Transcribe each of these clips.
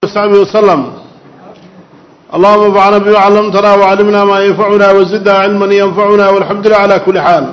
وصحبه وسلم. اللهم انفعنا بما علمتنا وعلمنا ما ينفعنا وزدنا علما ينفعنا والحمد لله على كل حال.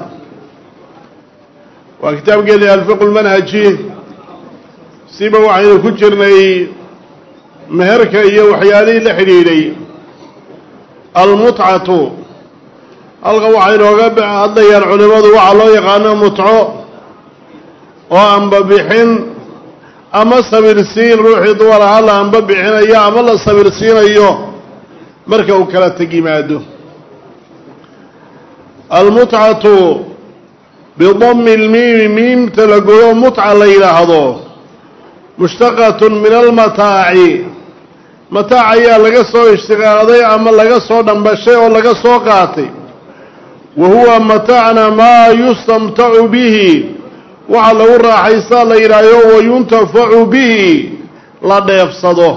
وكتاب قال الفقه المنهجي سيبه وعين كجرني مهرك iyo waxyaalihii la xiriiray almut'atu alqa waxaynu oga hadlayaan culimadu waxa loo yaqaano mut'o oo anba bixin ama sabirsiin ruuxii dumar ah la anba bixinayo ama la sabirsiinayo marka uu kala tagimaado. almut'atu bidammi almiim miim talagoyo mut'a la yiraahdo mushtaqatun min almataa'i mataac ayaa laga soo ishtiqaaday ama laga soo dhambashay oo laga soo qaatay. wa huwa mataacna maa yustamtacu bihi waxa lagu raaxaysaa la yidhaayo wayuntafacu bihi la dheefsado.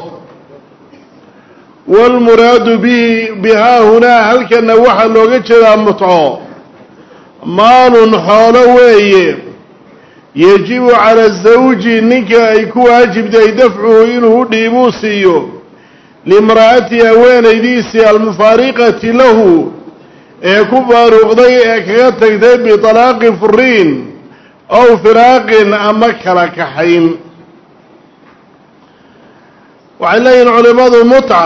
waalmuraadu bihaa hunaa halkana waxaa looga jeedaa mutco maalun xoolo weeye yajibu cala zawji ninka ay ku waajibtay dafcuhu inuu u dhiibuu siiyo limra'atihi haweenaydiisii almufaariqati lahu ee ku faaruqday ee kaga tagtay bitalaaqi furiin aw firaaqin ama kala kaxayn. waxay leeyihin culimadu mutca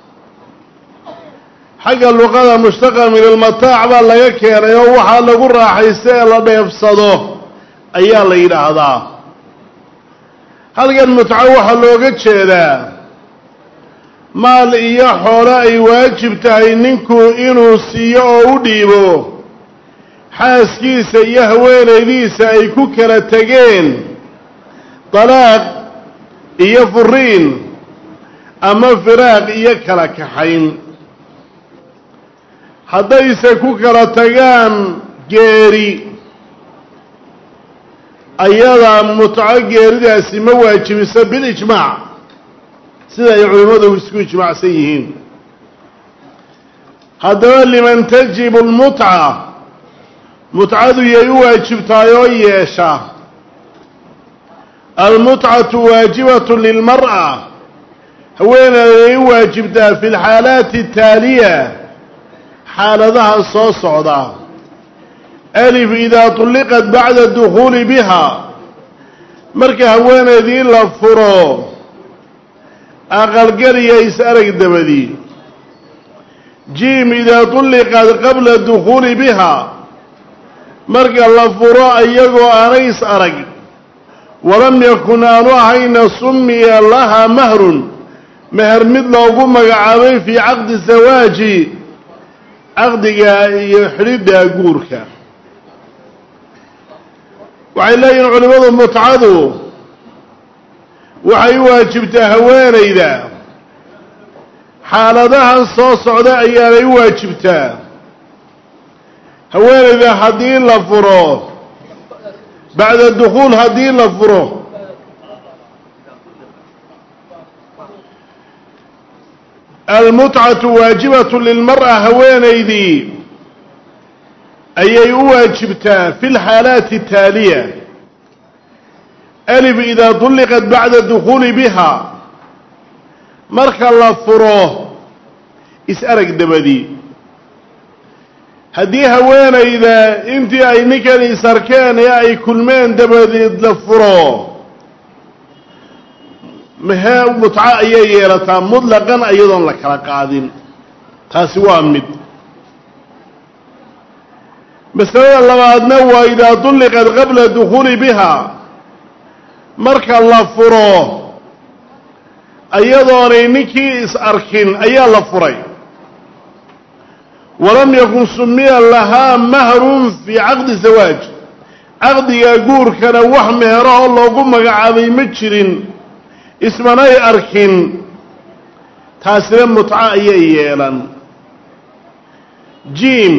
xagga luqada mushtaqa min almataac baa laga keenay oo waxaa lagu raaxaysta ee la dheefsado ayaa la yidhaahdaa. halkan mutco waxaa looga jeedaa maal iyo xoolo ay waajib tahay ninku inuu siiyo oo u dhiibo xaaskiisa iyo haweenaydiisa ay ku kala tegeen dalaaq iyo furiin ama firaaq iyo kala kaxayn. haddayse ku kala tagaan geeri ayadaa mutco geeridaasi ma waajibiso bilijmaac sida ay culimmadu isku ijmaacsan yihiin. haddaba liman tajibu almutca mutcadu yay u waajibtahay oo yeesha. almutcatu waajibatun lilmar'a haweeneeday u waajibtaa fi lxaalaati ataaliya xaaladaha soo socda. alif idaa tulliqat bacda dukhuuli biha marka haweeneydii la furo aqalgeliya is-arag dabadii. jiim idaa tulliqat qabla dukhuuli biha marka la furo iyagoo aanay is arag walam yakun aanu ahayna summiya lahaa mahrun meher mid loogu magacaabay fii caqdi zawaaji caqdiga iyo xidhidda guurka. waxay leeyihin culimmadu mutcadu waxay u waajibtaa haweenayda xaaladahan soo socda ayaanay u waajibtaa. haweenayda haddii la furo bacda dukhuul haddii la furo almutcatu waajibatu lilmar'a haweenaydii ayay u waajibtaa fi lxaalaati ataaliya. alif idaa tulliqat bacda dukhuuli biha marka la furo is-arag dabadii. haddii haweenayda intii ay ninkan is-arkeen ee ay kulmeen dabadeed la furo mutco ayay yeelataa mutlaqan iyadoon la kala qaadin. taasi waa mid. masalada labaadna waa idaa tulliqat qabla dukhuuli biha marka la furo iyadoonay ninkii is-arkin ayaa la furay. walam yakun sumiya lahaa mahrun fii caqdi zawaaj caqdiga guurkana wax meherahoo loogu magacaabay ma jirin ismanay arkin taasina mutco ayay yeelan. jiim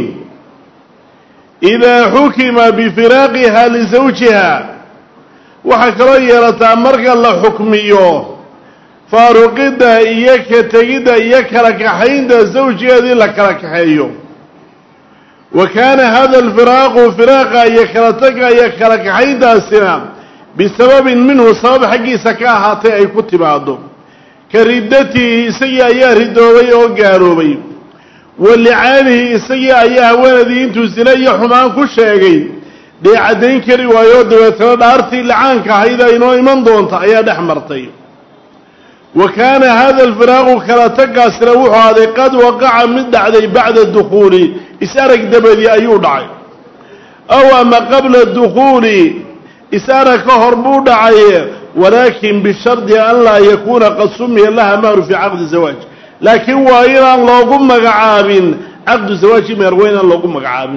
idaa xukima bifiraaqiha lisawjiha waxaa kaloo yeelataa marka la xukmiyo faaruqidda iyo ka tegidda iyo kala kaxaynta zawjigeedii la kala kaxeeyo. wa kaana hada alfiraaqu firaaqa iyo kala taga iyo kala kaxayntaasina bisababin minhu sabab xaggiisa ka ahaatay ay ku timaado كردته إسيا أياه ردوبي وقاروبي واللعانه إسيا أياه ولدي انتو سلي حمان كشاقي دي عدين كري ويود وثرد أرتي لعانك هيدا إنو إيمان دونتا أياه دحمرتي وكان هذا الفراغ كلا تقى سلوح هذا قد وقع من عليه بعد الدخول إسارك دبدي أيودعي أو أما قبل الدخول إسارك هربو دعي ولكن بشرط أن لا يكون قد سمي لها مهر في عقد الزواج لكن وإذا الله قم قعاب عقد الزواج مهروين الله قم قعاب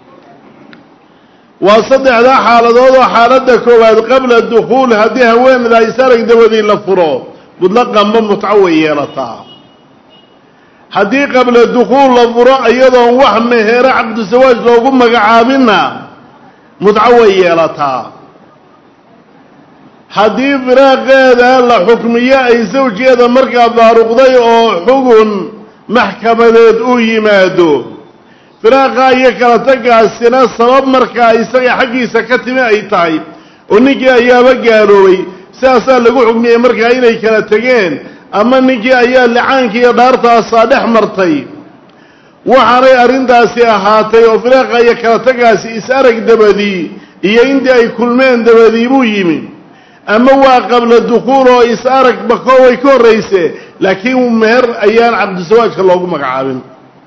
وصدع ذا حالة حالتك قبل الدخول هذه وين لا إسارك دبدي لفرو مطلقا من متعوي لطا هذه قبل الدخول لفرو أيضا وهم مهر عقد الزواج لو قم قعابنا متعوي لطا هذه فراغ لا حكمية أي زوجي هذا مركب بارقضي أو حكم محكمة أو يمادو فراغ يكلا تقع السنة صواب مركب يسقي حقي سكتم أي طيب ونجي أيام قالوي ساسا لقو حكمية مركب إلي كلا تقين أما نجي أيام لعانك يدارتها صالح مرتي وحري أرندا سياحاتي وفراغ يكلا تقع إسارك دبدي إيا أي كل من دبدي بو يمين أما هو قبل الدخول وإسارك بقوة يكون رئيسه لكن مهر أيام عبد الزواج كالله مقعابين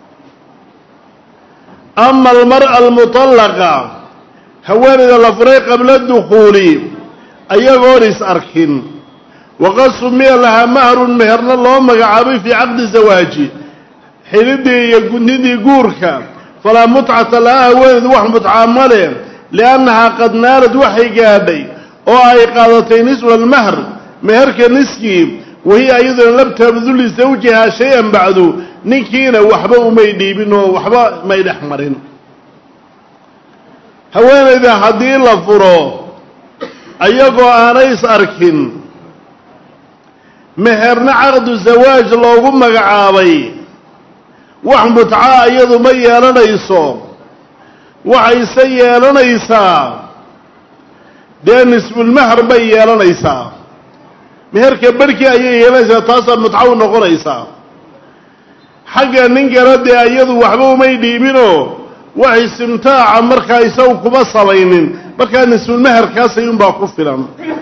أما المرأة المطلقة هوان إذا الأفريق قبل الدخول أيقون إساركين وقد سمي لها مهر مهرنا الله مقعابين في عبد الزواج حينيدي يقول ندي قورك فلا متعة لها هوان وح متعامله لأنها قد نالت وحي قابي oo ay qaadatay niswa al-mahr meherka niski wahiya ayadana labta bidul zawjiha shay'an ba'du ninkiina waxba uma dhiibin oo waxba ma dhaxmarin haweenayda hadii la furo ayagoo aanay is arkin meherna aqdu zawaaj loogu magacaabay wax mutca ayadu ma yeelanayso waxay yeelanaysaa ده نسب المهر بيالا ليسا مهر كبركي أيه ليسا تاسا متعاون نقول ليسا حقا ننقرد أيضا وحبو ميدي منه وحي استمتاع مركا يسوق بصلين مركا نسب المهر كاسا ينبع قفلا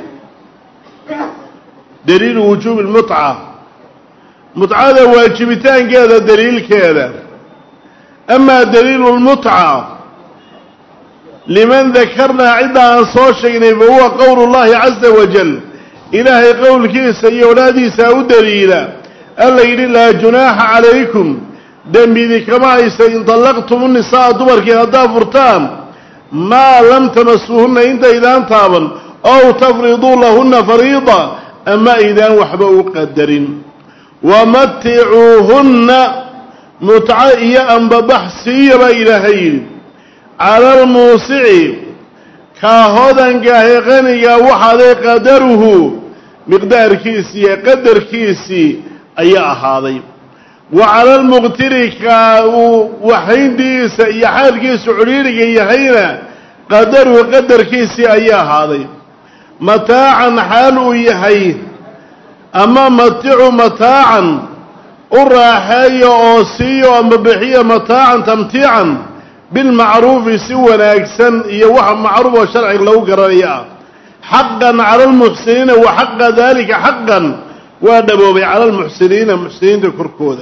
دليل وجوب المتعة متعة واجبتان كذا دليل كذا أما دليل المتعة لمن ذكرنا عندها صوشين فهو قول الله عز وجل إلهي قول كيس يولادي ساود دليلا الليل لا جناح عليكم دم بذكما إن طلقتم النساء دمرك هدا فرتان ما لم تمسوهن إنت إذا انتابا أو تفرضوا لهن فريضة أما إذا وحبوا قدرين ومتعوهن متعئيا ببحثي إلهي على الموسع كهذا كهغني وحد قدره مقدار كيسي قدر كيسي أي هذا وعلى المقتر كوحين ديس يحال كيس عريري يحينا قدره قدر كيسي أي هذا متاعا حاله يحي أما متاعا الراحي أوسي ومبحية متاعا تمتيعا بالمعروف سوى ناكسن يوحى معروف وشرعي لو قرأيه حقا على المحسنين وحق ذلك حقا وادبوا على المحسنين كركوذا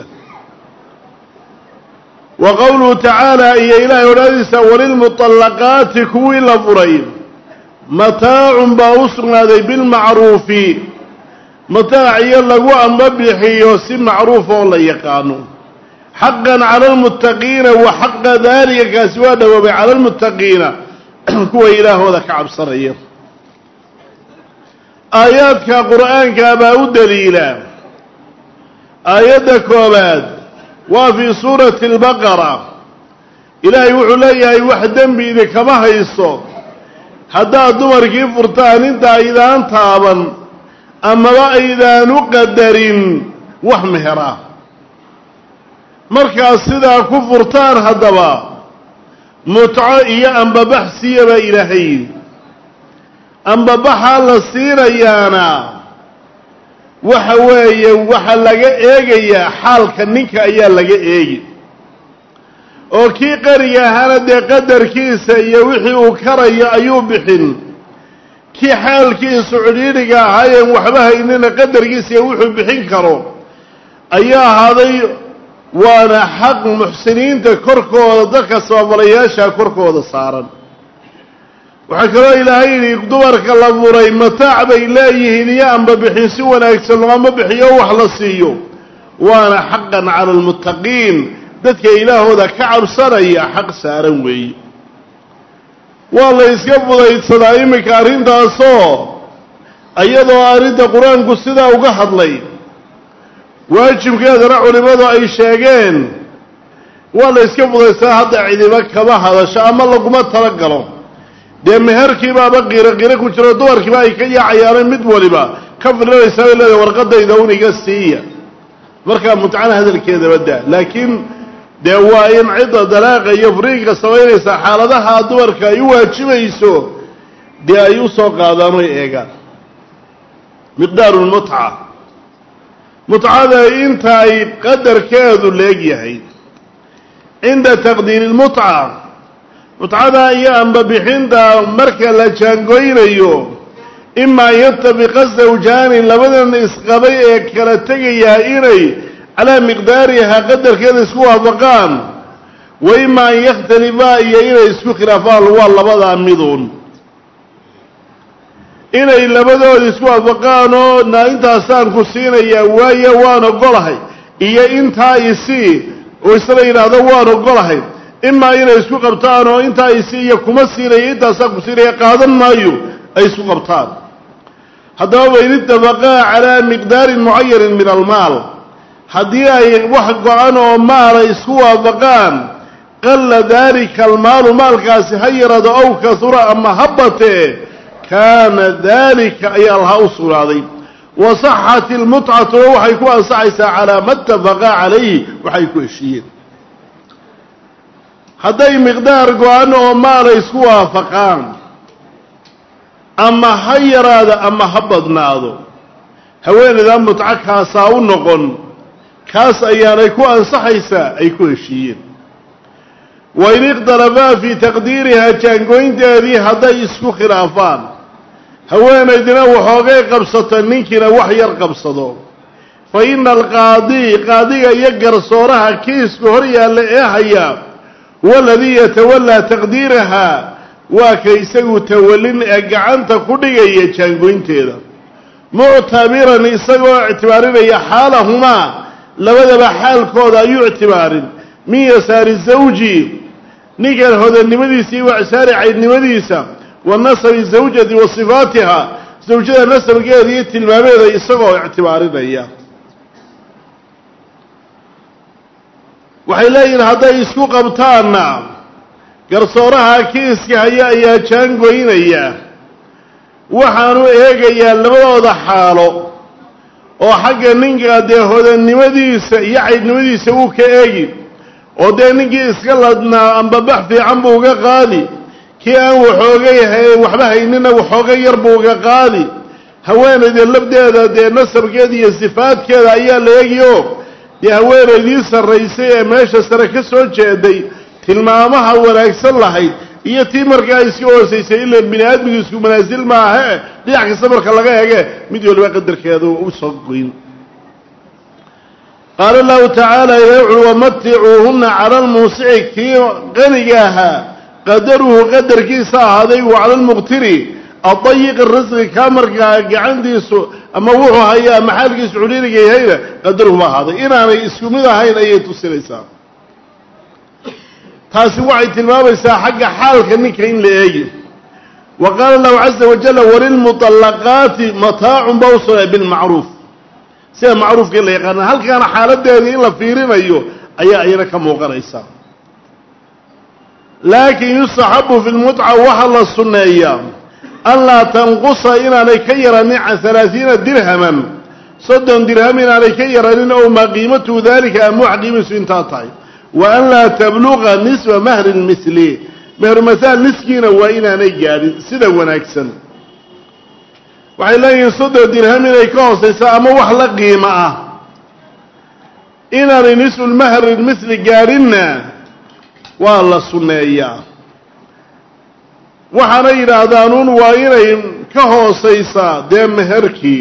وقوله تعالى يا إلهي ولادس وللمطلقات كوي لفرين متاع باوسنا ذي بالمعروف متاع يلقوا أن مبيحي وسي معروف ولا يقانون حقا على المتقين وحق ذلك كاسواده وعلى المتقين هو إله ذاك عبصريه آيات كقرآن كاباو دليلا آيات كوباد وفي سورة البقرة إلهي وحليه وحدا بيدك ما هيصو حتى دمر كيف فرطان انت إذا انتابا أما إذا نقدرين وحمهرا مركز سيدا كفرتان هدبا متعئية أنبا بحسية بإلهي أنبا بحال السيريانا وحوي وحلقة إيجي حال كنك أيا لقى إيجي وكي قرية هذا دي قدر كيسا يوحي وكري أيوب بحن كي حال كي سعودينك هاي وحبها إننا قدر كيسا يوحي بحن كرو أيا هذا وانا حق محسنين تكركو ذكا صوابرياشا كركو ذا صارا وحكرا إلهي يقدرك الله مري متاع بإلهي نيام ببحيسي ولا يكسلوا ما بحيو وحلصيو وانا حقا على المتقين ذاتك إله ذا كعب سريا حق سارنوي والله يسكبوا ذا يتصدعيمك أرين دا صو أيضا أريد قرآن قصدا وقحض لي واجب كذا رعوا لماذا أي شيئين والله يسكبوا ذا يساهد عيدبك كباحة شاء الله قمت ترقلوا dee meherkii baaba qiiro ku jiro dumarkiiba ay ka yaacayaan mid waliba ka filaysa ilaa warqadayda uniga siiya marka mutacana hadalkeeda wada laakiin dee waa in cida dalaaqa iyo furiiqa sameynaysa xaaladaha dumarka ay waajibayso dee ay u soo qaadaan oo eegaan miqdaarul mut'ada inta ay qadarkeedu leeyahay inda taqdiir al mut'a متعدا أيام ببحندا مركا لجانقوينيو إما يتبق الزوجان لبدا إسقابي كالتقيا إيري على مقدارها قدر كذا اسكوها فقام وإما يختلفا إيري اسكو خلافا والله بدا ميدون إيري لبدا اسكوها فقامو نا انتا سان كسينا يوايا وانو قلحي إيا انتا يسي ويسرين هذا وانو قلحي إما إن يسوق قبطان وإنت أيسية كمسيري إنت ساق سيري قادم مايو أيسوق قبطان هذا هو إن اتفقا على مقدار معين من المال هذه وحق عنه مال يسوى فقان قل ذلك المال مال كاسي هيرد أو كثر أما هبته كان ذلك أي الهوصر هذه وصحة المتعة وحيكون صحيسا على ما اتفقا عليه وحيكون الشيء هذا مقدار قوانه ما ليسوا وافقان أما حير هذا أما حبضنا هذا هوين إذا متعكها ساون نقن كاس أيان يكون صحيسا يكون الشيء وإن اقتربا في تقديرها كانقوين داري هذا يسكو خلافان هوين إذن وحوغي قبصة ننكنا وحير قبصة فإن قاضي يقر صورها كيسكو هريا لإيحيا والذي يتولى تقديرها وكيسو تولين أقعنت قدقية جانقوين تيدا معتبرا يسوى اعتبارين يا حالهما لبدا بحال كودا يعتبارين من يسار الزوجي نقل هذا النمديسي وعسار عيد النمديسة والنصب الزوجة وصفاتها زوجها نصب قيادية المامير يسوى اعتبارين إياه waxay leeyihiin hadday isku qabtaanna garsooraha kiiska ayaa jaangoynaya waxaanu eegayaa labadooda xaalo oo xagga ninka dee hodannimadiisa iyo caydnimadiisa uu ka eegi oo dee ninkii iska ladnaa amba bax fiican buu uga qaadi kii aan waxba haynina waxooga yar buu uga qaadi haweenayda labdeeda dee nasabkeeda iyo sifaadkeeda ayaa la eegiyo dee haweenaydii sarraysay ee meesha sare ka soo jeeday tilmaamaha wanaagsan lahayd iyo tii markaa iska hoosaysay ilaa bini aadmigu isku manaasil maahe dhinac kasta marka laga ege mid waliba qadarkeedu u soo goyn qaala allahu tacaala ilaahu wamaticuuhunna cala almuusici kii qaniga ahaa qadaruhu qadarkiisa ahaaday wa cala almuqtiri الضيق الرزق كامرك عنديسو أما وحو هيا محالك سعودينك هيدا قدره ما هذا إنا يسكمنا هين أي تسليسا تاسي وعي تلمام يسا حق حالك إنك إن لأي وقال الله عز وجل وللمطلقات متاع بوصل بالمعروف سيا معروف كلا يقال هل كان حالة هذه إلا فيرين أيوه أينا كموقع إيسا لكن يصحب في المتعة وحل السنة أيام ألا تنقص إلى لكير نع 30 درهما صدا درهم إلى لكير أو ما قيمته ذلك أموح قيمة سنتاطعي وأن لا تبلغ نسبة مهر المثلي مهر مثال مسكين وإلى نجار سدا ونكسن waxay leeyihiin 3 dirham inay ka hoosaysa ama wax la qiimo ah inaan nisful mahr misli gaarinna waa la sunneeyaa waxaana yidhaahdaanuun waa inay ka hoosaysaa dee meherkii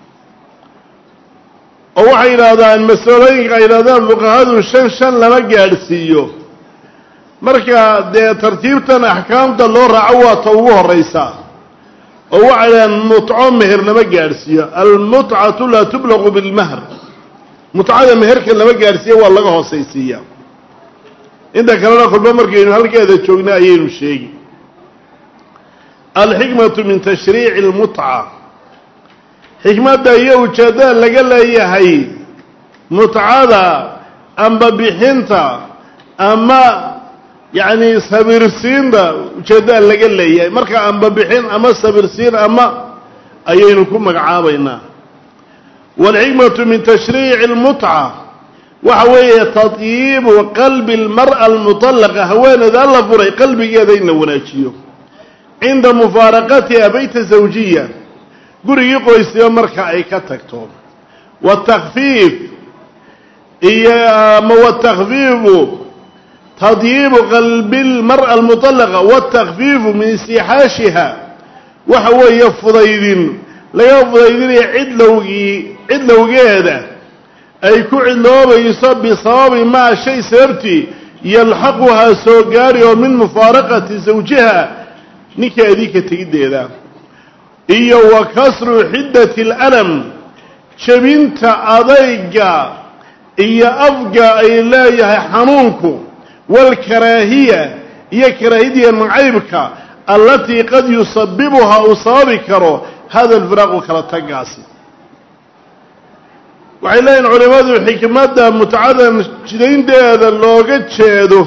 oo waxay yidhaahdaan masalooyinka ay yidhahdaan fuqahadu 5 lama gaadhsiiyo marka dee tartiibtan axkaamta loo raaco waa ta ugu horraysa oo waxay yidhahdaan mutco meher lama gaadhsiiyo almutcatu laa tublaqu bilmahr mutcada meherka lama gaadhsiiyo waa laga hoosaysiiyaa inta kalena kolba markaynu halkeeda joogna ayaynu sheegi alxikmatu min tashriici almutca xikmadda iyo ujeeddada laga leeyahay mutcada amba bixinta ama yacni sabirsiinta ujeeddada laga leeyahay marka amba bixin ama sabirsiin ama ayaynu ku magacaabaynaa waalxikmatu min tashriici almutca waxa weeye tatyiibu qalbi almar'a almutallaqa haweeneyda la furay qalbigeeda in la wanaajiyo cinda mufaaraqatiha bayta zawjiya gurigii qoysiba marka ay ka tagto watakfiif iyo ama watakfiifu tadyiibu qalbi almar'a almutallaqa watakfiifu min istixaashiha waxa weeye fudaydin laga fudaydinaya cidlowgeeda ay ku cidloobayso bisababi maa shay sababtii yalxaquhaa soo gaari oo min mufaaraqati zawjiha ninkeedii ka tegiddeeda iyo wa kasru xiddati alalam jebinta adayga iyo afga ay leeyahay xanuunku waalkaraahiya iyo karaahiyadiiya nacaybka allatii qad yusabibuhaa uu sababi karo hada alfiraaqu kala tagaasi waxay leeyihin culimmadu xikmadda mutcadan jidaynteeda looga jeedo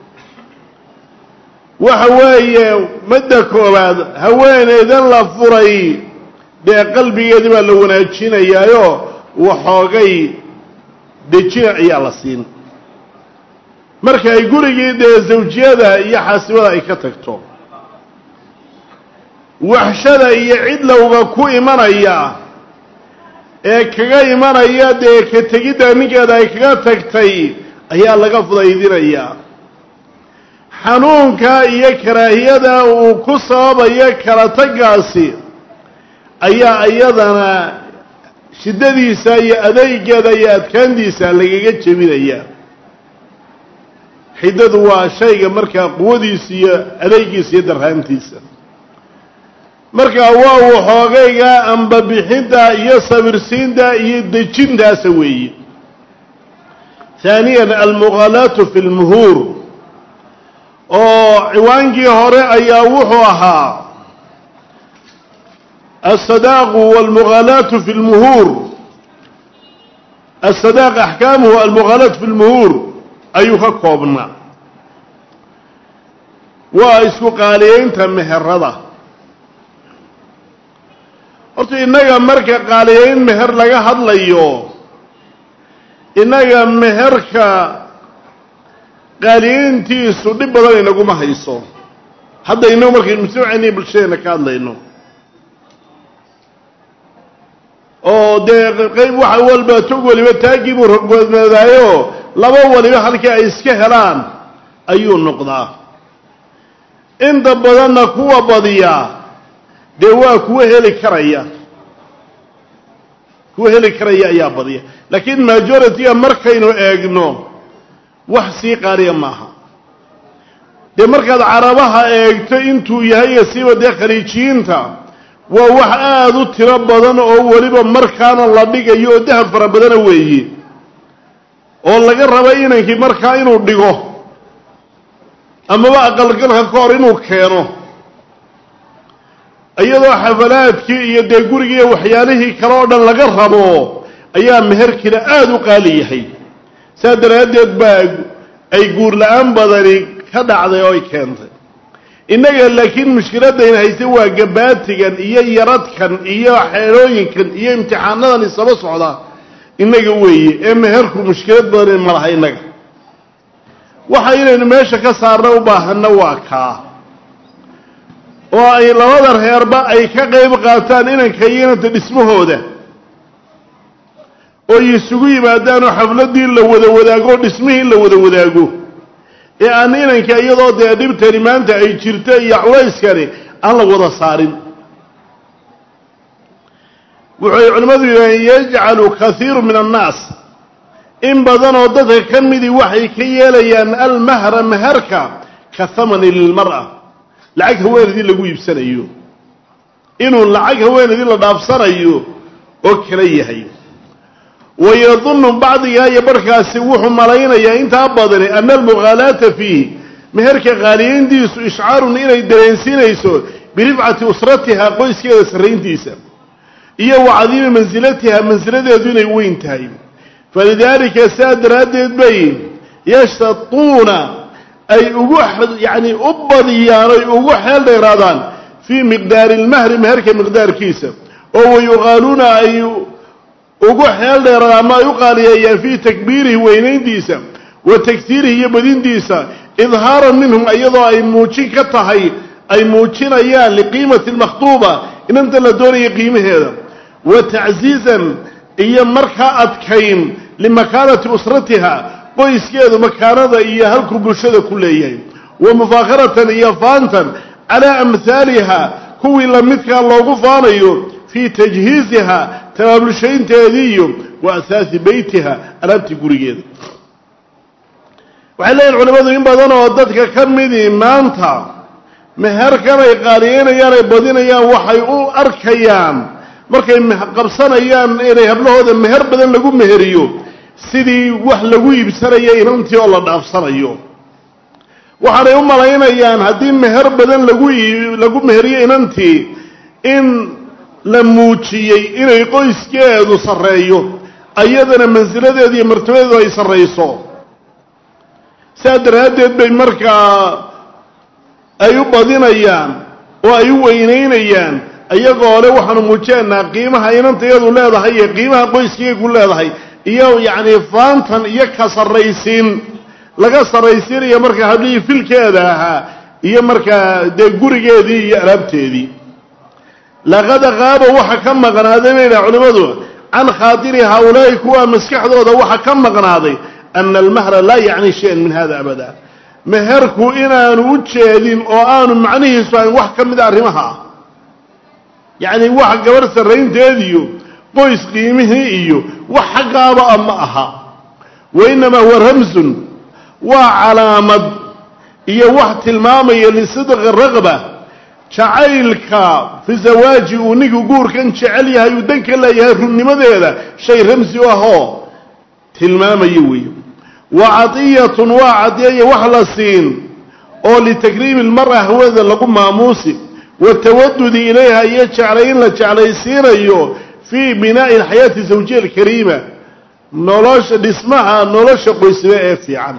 waxa weeye madda koowaad haweeneydan la furay dee qalbigeedii baa la wanaajinayaayo waxoogay dejina ayaa la siin marka ay gurigii dee zawjiyada iyo xaasibada ay ka tagto waxshada iyo cidlowga ku imanaya ee kaga imanaya dee ka tegidda ninkeeda ay kaga tagtay ayaa laga fudaydinayaa xanuunka iyo karaahiyada uu ku sababayo kala tagaasi ayaa iyadana shiddadiisa iyo adeygeeda iyo adkaantiisa lagaga jebinaya xiddadu waa shayga markaa quwadiisa iyo adeygiisa iyo darhaantiisa markaa waa waxoogayga amba bixinta iyo sabirsiinta iyo dejintaasa weeye haaniyan almughalaatu fi lmuhuur oo ciwaankii hore ayaa wuxuu ahaa alsadaaqu walmughalaatu fi lmuhuur asadaaq axkaamuhu almughalaatu fi lmuhuur ayuu ka koobnaa waa isku qaaliyeynta meherada horta innaga marka qaaliyeyn meher laga hadlayo innaga meherka qaaliyeyntiisu dhib badan inaguma hayso hadda inagu markaynu mujtamaceena bulshadeena ka hadlayno oo dee qayb waxa walba tog waliba taagiibuu rogmadaayo laba waliba halkii ay iska helaan ayuu noqdaa inta badanna kuwa badiyaa dee waa kuwa heli karaya ayaa badiya laakiin majority-ga markaynu eegno wax sii qaaliya maaha dee markaad carabaha eegto intuu yahay iyo siiba dee khaliijiyiinta waa wax aada u tiro badan oo weliba markaana la dhigayo oo dahab fara badana weeye oo laga raba inankii markaa inuu dhigo amaba aqalgalka ka hor inuu keeno iyadoo xafalaadkii iyo dee gurigii iyo waxyaalihii kale oo dhan laga rabo ayaa meherkiina aada u qaali yahay saa daraaddeed baa ay guur la-aan badani ka dhacday oo ay keentay innaga laakiin mushkiladayna haystay waa gabaatigan iyo yaradkan iyo xeelooyinkan iyo imtixaanadan isaba socda innaga weeye ee meherku mushkilad badan ma laha innaga waxa inaynu meesha ka saarna u baahanna waa kaa oo ay labada reerba ay ka qayb qaataan inanka iyo inanta dhismahooda oo isugu yimaadaan oo xafladii la wada wadaago dhismihii la wada wadaago ee aan inanka iyadoo dee dhibtani maanta ay jirto iyo culayskani aan la wada saarin wuxuu culimadu yidhahdeen yajcalu kathiiru min annaas in badan oo dadka ka midii waxay ka yeelayaan almahra maharka ka thamani lilmar'a lacag haweenaydii lagu iibsanayo inuu lacag haweenaydii la dhaafsanayo oo kala yahay wayadunnu bacdigaa iyo barhkaasi wuxuu malaynayaa intaa badani ana almughaalaata fiihi meherka qaaliyayntiisu ishcaarun inay dareensiinayso birifcati usratiha qoyskeeda sarrayntiisa iyo wa cadiimi mansilatiha mansiladeedu inay weyn tahay falidaalika saa daraaddeed bay yashtaduuna ay ugu yacni u badiyaan oy ugu xeel dheeraadaan fii miqdaari ilmahri meherka miqdaarkiisa oo wayuqaaluuna ay ugu xeel dheeraadaan ama ay u qaaliyeeyaan fii takbiirihi weynayntiisa wa tagsiirihi iyo badintiisa idhaaran minhum iyadoo ay muujin ka tahay ay muujinayaan liqiimati almakhduuba inanta la doonaya qiimaheeda wa tacsiizan iyo markaa adkayn limakaanati usratiha qoyskeedu makaanada iyo halkuu bulshada ku leeyahay wa mufaakharatan iyo faantan calaa amhaaliha kuwii lamidkaa loogu faanayo fii tajhiiziha tabaabulshaynteedii iyo wa asaasi beytiha alaabtii gurigeeda waxay leeyihin culimmadu in badan oo dadka ka midii maanta meherkan ay qaaliyeynayaan ay badinayaan waxay u arkayaan markay qabsanayaan inay hablahooda meher badan lagu meheriyo sidii wax lagu iibsanayo inantii oo la dhaafsanayo waxaanay u malaynayaan haddii meher badan lagu meheriyo inantii in la muujiyey inay qoyskeedu sarreeyo ayadana mansiladeedu iyo martabadeedu ay sarrayso saa daraaddeed bay markaa ay u badinayaan oo ay u weynaynayaan iyagoo le waxaanu muujineynaa qiimaha inantayadu leedahay iyo qiimaha qoyskaygu leedahay iyo yacni faantan iyo ka sarraysiin laga sarraysiinayo markaa hablihii filkeeda ahaa iyo markaa dee gurigeedii iyo alaabteedii laqad qaaba waxa ka maqnaaday bay dhaha culimmadu can khaatiri haaulaa'i kuwa maskaxdooda waxa ka maqnaaday ana almahra laa yacni shay-an min hada abada meherku inaanu u jeedin oo aanu macnihiisu ahayn wax ka mida arrimaha yacni wax gabadh sarraynteediyo qoys qiimihii iyo wax xaggaaba a ma aha wa innamaa huwa ramsun waa calaamad iyo wax tilmaamaya lisidqi raqba jacaylka fi zawaaji uu ninkii guurkan jecel yahay uu danka leeyahay runnimadeeda shay ramsi u ahoo tilmaamaya weeye wa cadiyatun waa cadiya wax la siin oo litakriimi lmar'a hawada lagu maamuusi watawadudi ilayha iyo jeclay in la jeclaysiinayo fii binaa'i alxayaati zawjiya alkariima nolosha dhismaha nolosha qoysnimo ee fiican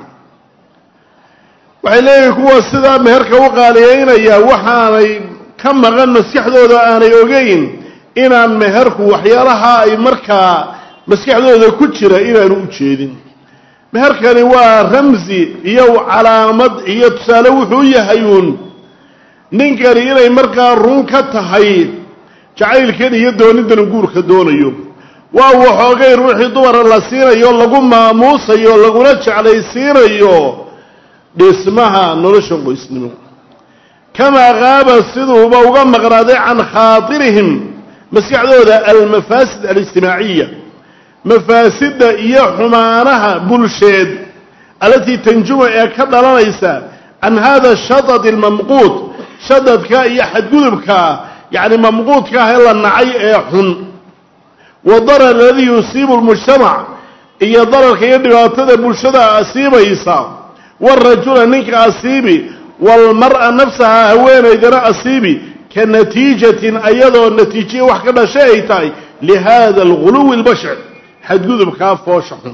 waxay leeyihin kuwa sidaa meherka u qaaliyeynaya waxaanay ka maqan maskaxdooda aanay ogeyn inaan meherku waxyaalaha ay markaa maskaxdooda ku jira inaanu u jeedin meherkani waa ramsi iyo calaamad iyo tusaale wuxuu yahay uun ninkani inay markaa run ka tahay jacaylkan iyo doonidan guurka doonayo waa waxoogay ruuxii dumara la siinayo lagu maamuusayo laguna jeclaysiinayo dhismaha nolosha qoysnimo kamaa qaaba siduuba uga maqnaaday can khaatirihim maskaxdooda almafaasid alijtimaaciya mafaasidda iyo xumaanaha bulsheed alatii tanjuma ee ka dhalanaysa can hada shadad almamquud shadadka iyo xadgudubka yacni mamquudka ah ee la nacay ee xun wadarar aladii yusiibu lmujtamac iyo dararka iyo dhibaatada bulshada asiibaysa warajula ninka asiibi walmar'a nafsaha haweenaydana asiibi ka natiijatin ayadoo natiijiya wax ka dhashay ay tahay lihada alguluwi albashar xadgudubkaa foosha xun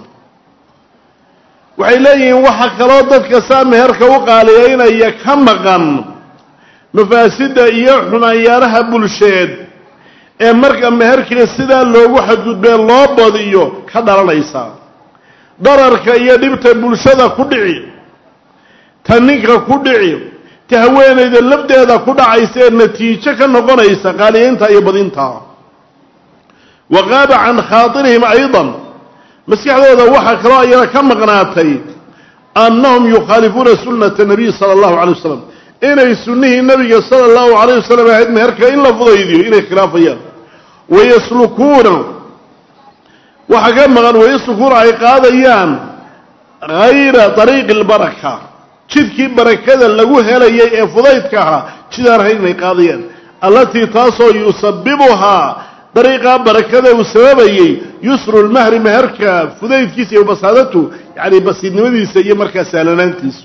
waxay leeyihiin waxa kaloo dadka saa meherka u qaaliyeynaya ka maqan mafaasidda iyo xumaanyaalaha bulsheed ee marka meherkii sidaa loogu xadgudbee loo badiyo ka dhalanaysa dararka iyo dhibta bulshada ku dhici ta ninka ku dhici تهوين إذا لبدأ إذا كنا عيسين نتيجة كنقنيس قالين تا يبضينتا وغاب عن خاطرهم أيضا مسيح هذا وحى رأي كم قناتي أنهم يخالفون سنة النبي صلى الله عليه وسلم إن يسنه النبي صلى الله عليه وسلم عيد مهركا إلا فضيديو إن خلافيا ويسلكون وحكم ويسلكون عقاديان غير طريق البركة شدكي بركة لقوها لي فضيتكها شدار هين عقاديان التي تصو يسببها طريقة بركة وسببي يسر المهر مهركا فضيت كيسي وبصادته يعني بس النمذي سيئ مركا سالنانتيس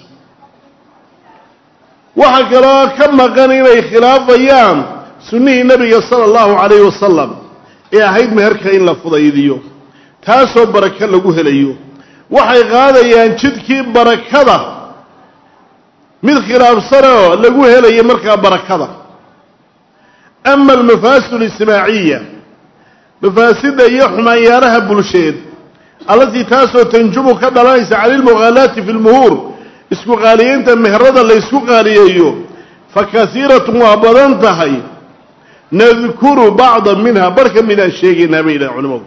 وحكرا كما كان إليه خلاف أيام سنه النبي صلى الله عليه وسلم إيه هيد مهركا إلا فضيديو تاسو بركة لقوه ليو وحي غادا ينشدكي بركة من خلاف صنعه لقوه لي مركا بركة أما المفاسد الاجتماعية مفاسد يحمى يارها بلشيد التي تاسو تنجب كذا ليس على المغالاة في المهور اسكو غاليين تمهردا اللي اسكو غاليين فكثيرة وابدانتهي نذكر بعضا منها بركة من الشيء النبي العلماء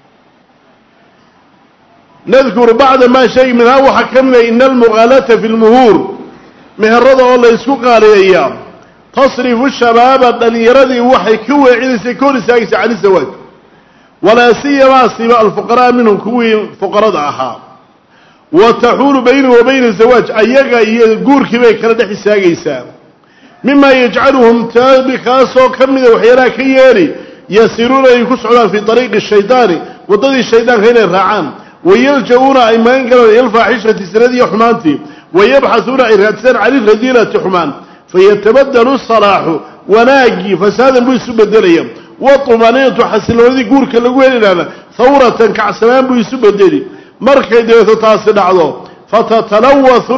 نذكر بعض ما شيء منها وحكمنا إن المغالاة في المهور مهردا اللي اسكو غاليين تصرف الشباب أن يردي وحي كوي عيد سيكون سايس عن الزواج ولا سيما سيما الفقراء منهم كوي فقراء دعها وتحول بينه وبين الزواج أيها يقول كبير كرد حساقيسا مما يجعلهم تابخاسو كمدا وحيرا كياري يسيرون يكسعون في طريق الشيطان وضد الشيطان هنا الرعام ويلجؤون أيمان قالوا يلفاحشة سندية حمانتي ويبحثون إرهاتسان عن الرجيلة حمان فيتبدل الصلاح وناجي فسادا بيسو بدليا وطمانينة حسنون ذي قورك اللقوين لنا ثورة كعسلان بيسو بدلي مركي ديوثو تاسد عضو فتتلوث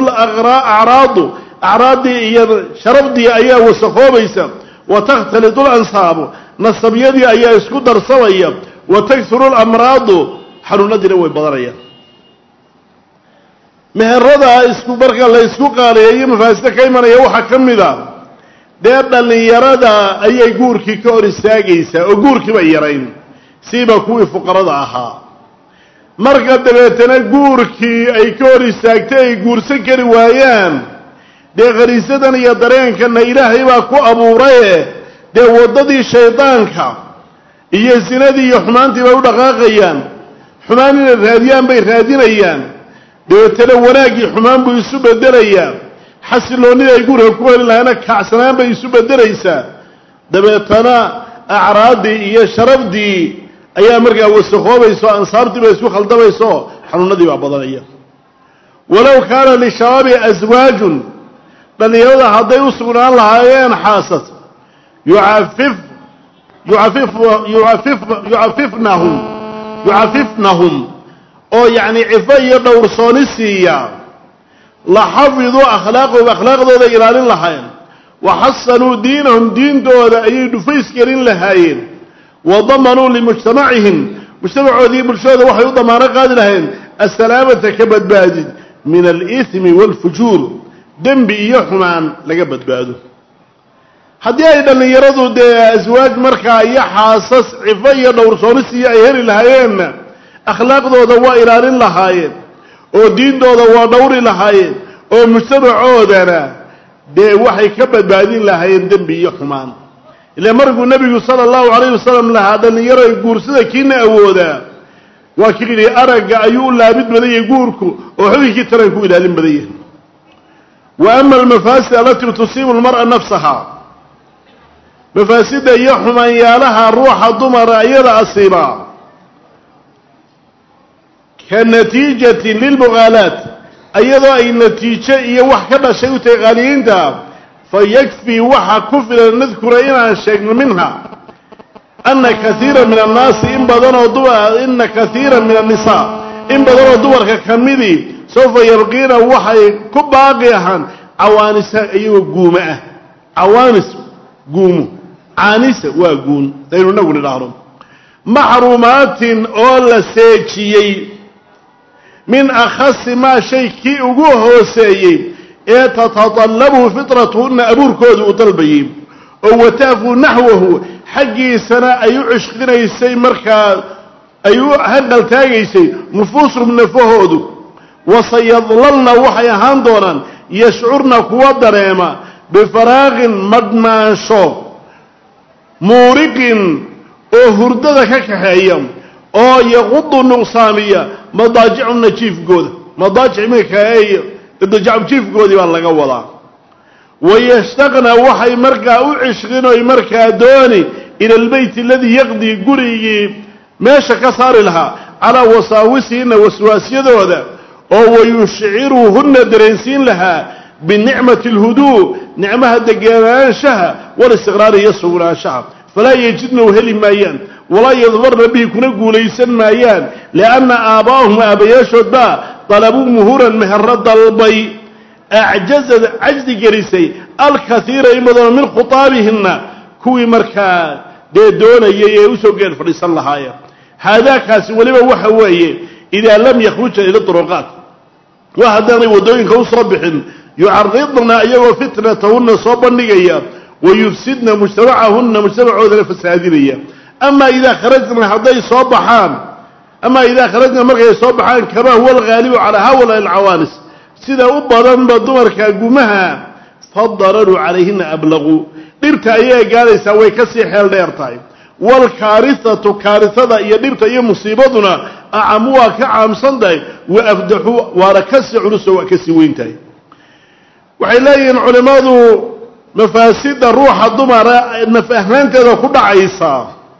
أعراض شربدي أيها وسخوبيسا وتختلط الأنصاب نصب يدي أيها اسكدر سويا وتكثر الأمراض حنونا دينوي بضريا مهردا اسكو بركة الله اسكو قالي أي مفاسدة كيمانا يوحا كمدا ديبنا اللي يرادا أي قوركي كوري ساقيسا وقوركي بيرين سيبا كوي فقرد آها مركا دبيتنا قوركي أي كوري ساقتي أي قورسا كروايان دي غريسدان يدرين كان إلهي باكو أبو ريه دي وددي الشيطانك إيا سندي يحمانتي باو دقاقيان حمانين الراديان بي رادين أيان دبيتنا وناقي حمان بو يسوب الدريان حسلوني يقول هكوان لهنا كعسنان بيسوب الدريسا دبيتنا أعراضي إيا شرفدي أيها مرقا وسخوه بيسو أنصارتي بيسو خلطة بيسو حنونا دي بعضانيا ولو كان للشباب أزواج لأن يوضع حتى يوصفون الله أيان حاسس يعففنهم أو يعني عفاية دور صونسية لحفظوا أخلاقهم وأخلاق ذو إيران لهاين وحسنوا دينهم دين دو أيد فيسكرين لهاين وضمنوا لمجتمعهم مجتمعوا ذي بالشهادة وحي ضمان قاد لهاين السلامة كبد بادد من الإثم والفجور دم بإيحمان لقبد بادو حد أيضا يردوا دي أزواج مركا يحاسس عفاية دور صونسية أيهر لهاين أخلاق ذو إيران لهاين oo diintooda waa dhowri lahaayeen oo mujtamacoodana dee waxay ka badbaadin lahaayeen dembi iyo xumaan ilaa markuu nabigu sallallahu alayhi wasallam lahaa dhalinyaro guursada kiina awoodaa waa kii aragga ayuu laabid badayay guurku oo xubinki taran ku ilaalin badayay wa amma al-mafasid allati tusibu al-mar'a nafsaha mafasida iyo xumaan yaalaha ruuxa dumara ayada asiiba كنتيجة للمغالاة أيضا أي نتيجة إيه وحكذا شيء تغاليين ده فيكفي وحا كفر نذكر إنا شيء منها أن كثيرا من الناس إن كثيرا من النساء إن بدنوا دور ككمدي سوف يبقين وحي كباقيها عوانس أيوه قومة عوانس قوموا عانس وقون لأنه نقول الأهرم محرومات أولا سيكيي من أخص ما شيء كي أقوه سيئي تتطلبه فطرتهن أبور كود وطلبيين وتافوا نحوه حقي سنة أيو عشقنا يسي مركا أيو هنقل تاقيسي نفوس من نفهودو وسيظللنا وحي هاندونا يشعرنا قوة دريمة بفراغ مدناشو مورق oo hurdada ka kaxeeya oo yaqud nuqsaamiya madaajic najiifkooda madaajic meekay dadajab jiifkoodii baa laga wadaa wayastaqna waxay markaa u cishqinay markaa dooni ila albayt alladhi yaqdi gurigi meesha ka saari lahaa ala wasaawisiina waswaasyadooda oo wayushciruhunna dareensiin lahaa binicmati alhudu nicmaha deganaanshaha wal istiqraar yasugnaashaha فلا يجدنا وهلي مايان ولا يضبرنا به كنا قوليسا مايان لأن آباهم أبياشوا دا طلبوا مهورا مهرد البي عجز جريسي الكثير يمضون من خطابهن كوي مركا دي دون يوسو قير فريس الله هاي هذا كاسي ولما وحوائي إذا لم يخرج إلى الطرقات وهداني ودوين خوص ربحن يعرضنا أيها فتنتهن صوبا نقيا ويفسدنا مجتمعهن مجتمع عودنا فسادينية أما إذا خرجنا حضي صبحان أما إذا خرجنا مرقى صبحان كما هو الغالب على هؤلاء العوانس سيدا أبضان بدمر كاقومها فالضرر عليهن أبلغوا ديرتا إياه قال يسوي كسي حيال ديرتاي والكارثة كارثة إياه ديرتا إياه مصيبتنا أعموها كعام صندي وأفدحوا وركسي عرسوا وكسي وينتاي وحيلاين علماء مفاسد الروح الضمر مفاهمين تذا كل عيسى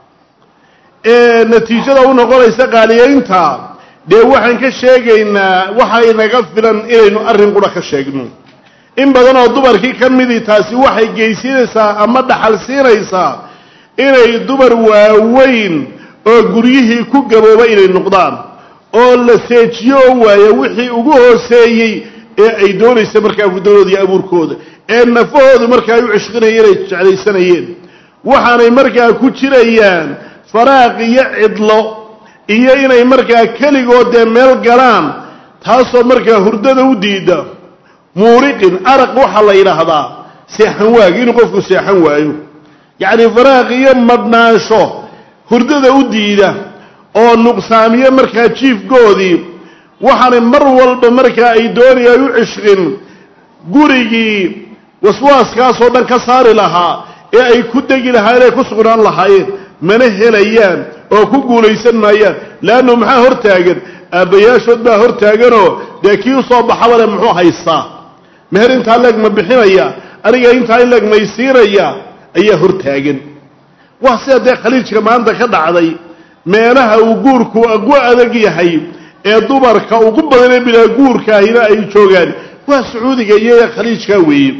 نتيجة ونقول عيسى قاليين تا ده وحن كشيء إن وحي نقفلا إلى نقرن قرا كشيء إن بدنا الضمر كي كم مدي تاسي وحي جيسين سا أما دحل سين عيسى إلى الضمر وين قريه كوجبوا بين النقدان أول سيتيو ويوحي وجوه سيء أيدون يستمر كافدون دي أبور كود إن فهذا مركا يعشقنا يريج على سنين وحنا مركا كتيريان فراغ يعدلو إيانا مركا كلي قدام ميل قرام تحصل مركا هردده وديده مورق أرق وحلا إلى هذا سيحنواق ينقفوا سيحنواقه يعني فراغ يمدناشو هردده وديده أو نقسامية مركا تشيف قودي وحنا مرول بمركا أيدوني يعشقن قريجي وسواس كاسو دان كسار لها اي كدغي لها اي كسغران لهاين من هليان او ku guuleysan maayaan laano maxaa hor taagan abayaashood baa hor taaganoo deekiyo soo baxawada muxuu haystaa meher inta lag ma bixinaya aniga inta lag ma isiiraya ayaa hor taagan wax sida khaliijka maanta ka dhacday meelaha uu guurku ugu adag yahay ee dumarka ugu badan ee bila guurka ila ay joogaan waa sacuudiga iyo khaliijka weeyay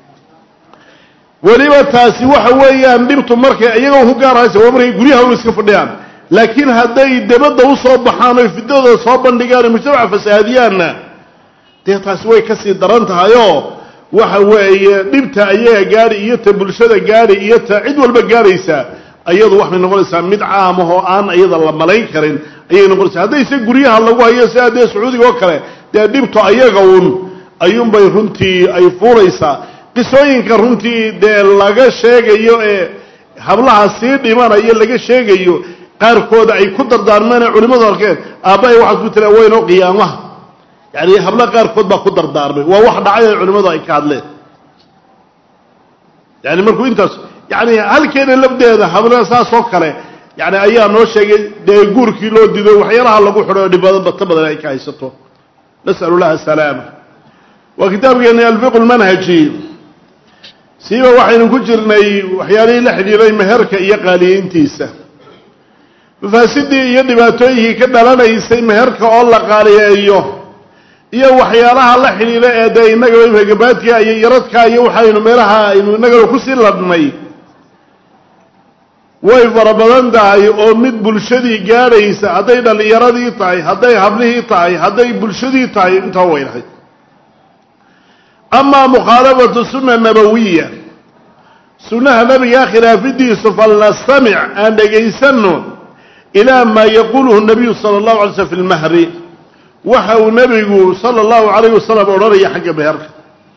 ولما تاسي وحويان دبتو مركا ايغو هو غارaysa waa markay guriyaha u iska fadhiyaan laakiin haday dabada u soo baxaan oo fidooda soo bandhigaan mujtamaca fasaadiyana taasi way ka sii daran tahay oo waxa weeye dibta ayaga gaari iyo ta bulshada gaari iyo ta cid walba gaaraysa ayadu wax noqonaysa mid caam ah oo aan ayada la malayn karin ayay noqonaysa haday si guriyaha lagu hayo saadee sacuudiga oo kale dibto ayaga ayuun bay runtii ay fuuraysa qisooyinka runtii dee laga sheegayo ee hablaha sii dhimanaya laga sheegayo qaarkood ay ku dardaarmeen culimadu arkeen aabay waxa ku tira weyn oo qiyaamaha yani habla qaarkood baa ku dardaarmay waa wax dhacay culimadu ay ka hadleen yani markuu intaas yani halkeena labdeeda habla saas oo kale yani ayaa noo sheegay dee guurkii loo diido waxyaalaha lagu xidho dhibada badan ay ka haysato nasallallahu salaama wa kitaabkeena al-fiqh al-manhaji سيبا وحين كجرني وحيالي لحديري مهركا يقالينتيسا مفاسدي يدباتويه كدلنا يسي مهركا الله قالي ايوه iyo waxyaalaha la xiriira ee daynaga way gabaadka ay yaradka ay waxaynu meelaha inuu naga ku sii ladnay way farabadan tahay oo mid bulshadii gaaraysa haday dhalinyaradii tahay haday hablihii tahay haday bulshadii tahay inta weynahay أما مخالفة السنة النبوية سنة النبي خلاف الدين فلنستمع أن يسنوا إلى ما يقوله النبي صلى الله عليه وسلم في المهر وحو النبي صلى الله عليه وسلم ورري حق بهرك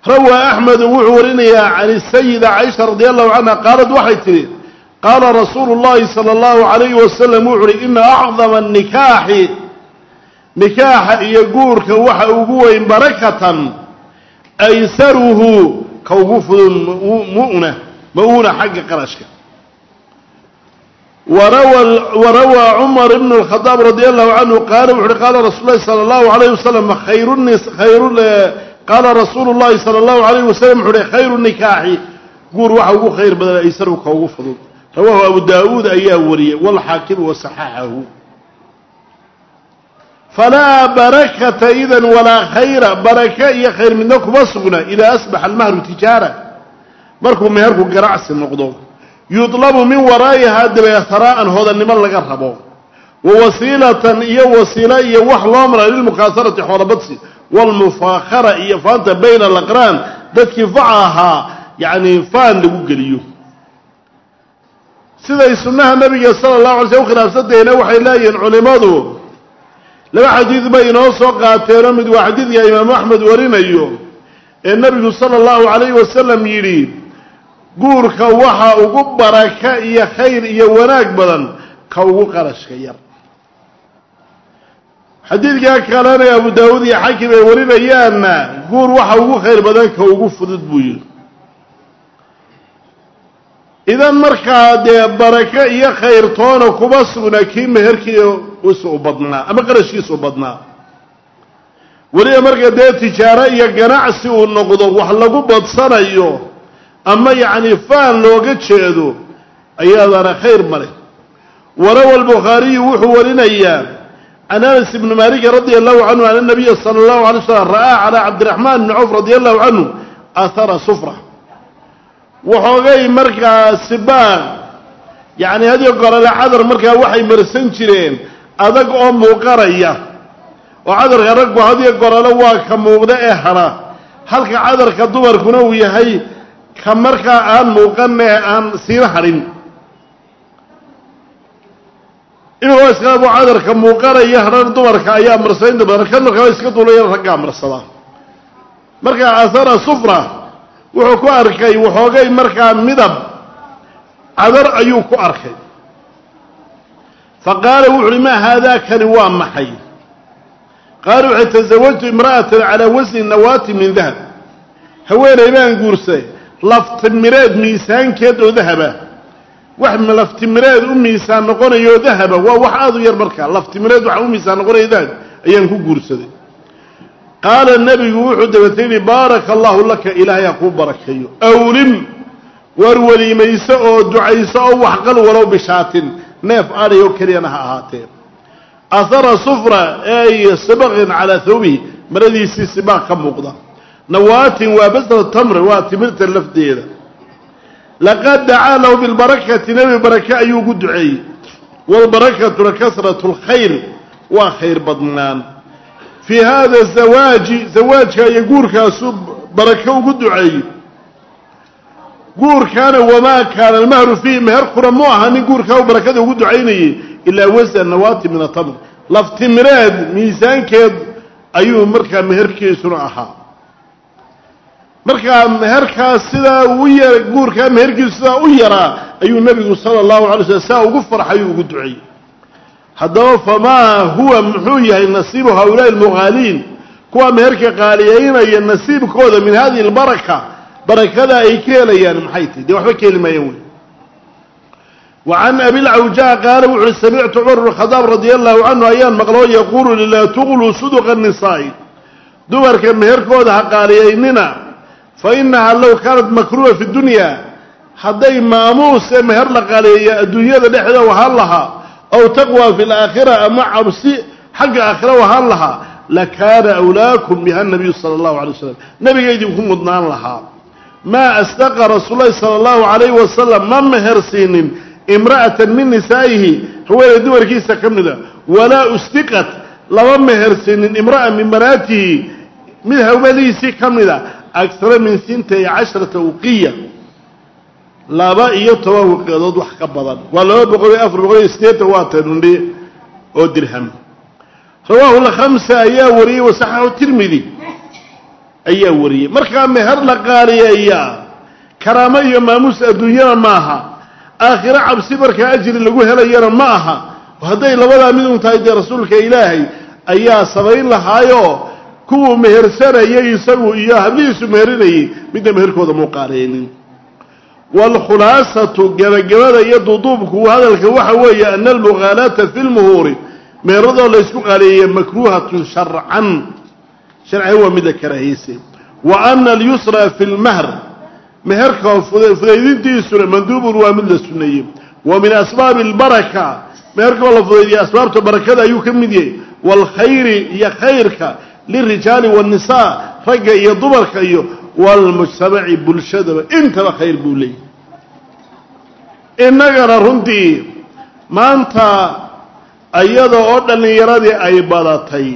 روى أحمد وحورنيا عن السيدة عائشة رضي الله عنها قالت وحيتي قال رسول الله صلى الله عليه وسلم وحري إن أعظم النكاح نكاح يقول كوحا أقوى بركة أيسره كوقف مؤونة حق قرشك. وروى عمر بن الخطاب رضي الله عنه قال رسول الله صلى الله عليه وسلم قال رسول الله صلى الله عليه وسلم خير النكاح قول وحا خير بدل أيسره كوقف رواه أبو داود أياوري والحاكم وصححه. فلا بركة إذن ولا خير بركة يا خير منكم أصغنا إذا أصبح المهر تجارة مركم مهركم قرعس النقضون يطلب من ورائها دبي ثراء هذا النمر لقربه ووسيلة وسيلة وحل أمر للمكاثرة حول بطسي والمفاخرة فانت بين الأقران ذاتك فعها يعني فان لقليو سيدة يسمناها النبي صلى الله عليه وسلم خلافته نوحي لا ينعلماده لما حديث بينه سوقاتين مد وحديث يا إمام أحمد ورينيو النبي صلى الله عليه وسلم يريد قورك وحا وقبرك يا خير يا وناك بدن كوغو قرش خير حديث قال يا أبو داود يا حاكم ورينيو أن قور وحا وقو خير بدن كوغو فضد بويل إذا مركا دي بركة يا خير طونا كبصنا كي مهركي وسو بدنا أما قرشي سو بدنا ولي مركا دي تجارة يا قناعسي والنقضة وحلقوا بدصنا ايو أما يعني فان لو قد شهدوا أيضا خير ملك. وروى البخاري وحورنا اياه عن أنس بن مالك رضي الله عنه عن النبي صلى الله عليه وسلم رأى على عبد الرحمن بن عوف رضي الله عنه أثر صفرة وحوغي مركا سباغ يعني هذه قال العذر مركا وحي مرسنجرين أدق أم وقرية وعذر غرق وهذه قال لوا كموغداء هنا هل كعذر كدمر كنوية هي كمركا آن موقنة آن سينحرين إنه هو إسكابو عذر كموقرية هنا دمر كأيام مرسين دمر كانوا كما يسكتوا لي رقام مرسلا مركا أثار صفرة wuxuu ku arkay waxoogay markaa midab cadar ayuu ku arkay faqaala wuxuu ma hada kan waa maxay qaalu tazawwajtu imra'atan ala wasni nawati min dhahab haweenay baan guursay laftimireed miisaankeed oo dahaba wax ma laftimireed u miisaan noqonayo dahaba waa wax aad u yar markaa laftimireed wax u miisaan noqonayo dahab ayaan ku guursaday قال النبي وحد بتيني بارك الله لك إلهي يقول بركيه أولم ورولي ميساء دعيساء وحقل ولو بشات ناف آلي وكرينها هاتين أثر صفرة أي صبغ على ثوبه مردي سباق كمقضى نوات وبزر التمر واتمرت اللفدية لقد دعا له بالبركة نبي بركة أيوه دعي والبركة لكثرة الخير وخير بدنان في هذا زواج يقول كاسب بركة وقدعي قول كان وما كان المهر فيه مهر قرموها نقول كاو بركة وقدعيني إلا وزن النواة من الطبق لافتمراد ميزان كيد أيوه مركا مهر كيسرعها مركا مهر كاسدا ويا قول كان مهر كيسدا ويرا أيوه النبي صلى الله عليه وسلم ساو قفر حيوه قدعي هذا فما هو محوية النصيب هؤلاء المغالين كوا مهرك قاليين أي النصيب كودا من هذه البركة بركة إيكيلا يعني محيتي دي وحبا كلمة يوم. وعن أبي العوجاء قال وعلى سمعت عمر بن الخطاب رضي الله عنه أيام مقلوب يقول لله تغلوا صدق النساء دور كم مهر كودا قالييننا فإنها لو كانت مكروهة في الدنيا حدي ماموس مهر لقالية الدنيا لحظة وهلها أو تقوى في الآخرة مع عبسي حق آخرة وهلها لكان أولاكم بها النبي صلى الله عليه وسلم نبي يجيبكم مضنان لها ما أستقى رسول الله صلى الله عليه وسلم من مهر سين امرأة من نسائه هو يدور كيسا كمدا ولا أستقت لما مهر سين امرأة من بناته من هوليسي كمدا أكثر من 12 وقية لا بقى يتوه قدود وحكبضان ولا بقول بقول استيت واتنودي او درهم رواه الخمسة أيا وري وصححه الترمذي ayaa wariyay markaa meher la qaaliyeeyaa karaamo iyo maamuus adduunyada maaha aakhiro cabsi markaa ajri lagu helayana ma aha hadday labadaa mid un tahay dee rasuulka ilaahay ayaa samayn lahaayo kuwuu mehersanayay isagu iyo hablihiisu meherinayay midna meherkooda muu qaareynin waalkhulaasatu gabagabada iyo duduubku hadalka waxa weeye ana almughaalaata fi lmuhuuri meheradoo la ysku qaaleeyey makruuhatun sharcan sharciga waa mida karaahiyeyse wa ana alyusra fi lmahr meherka fudaydintiisuna manduubun waa mid la sunneeyey wa min asbaabi albaraka meherkoo la fudaydiya asbaabta barakada ayuu ka mid yahay waalkhayri iyo khayrka lirijaali waannisaa ragga iyo dumarka iyo waalmujtamaci bulshadaba intaba khayr buu leeyahy innagana runtii maanta ayada oo dhallinyaradii ay badatay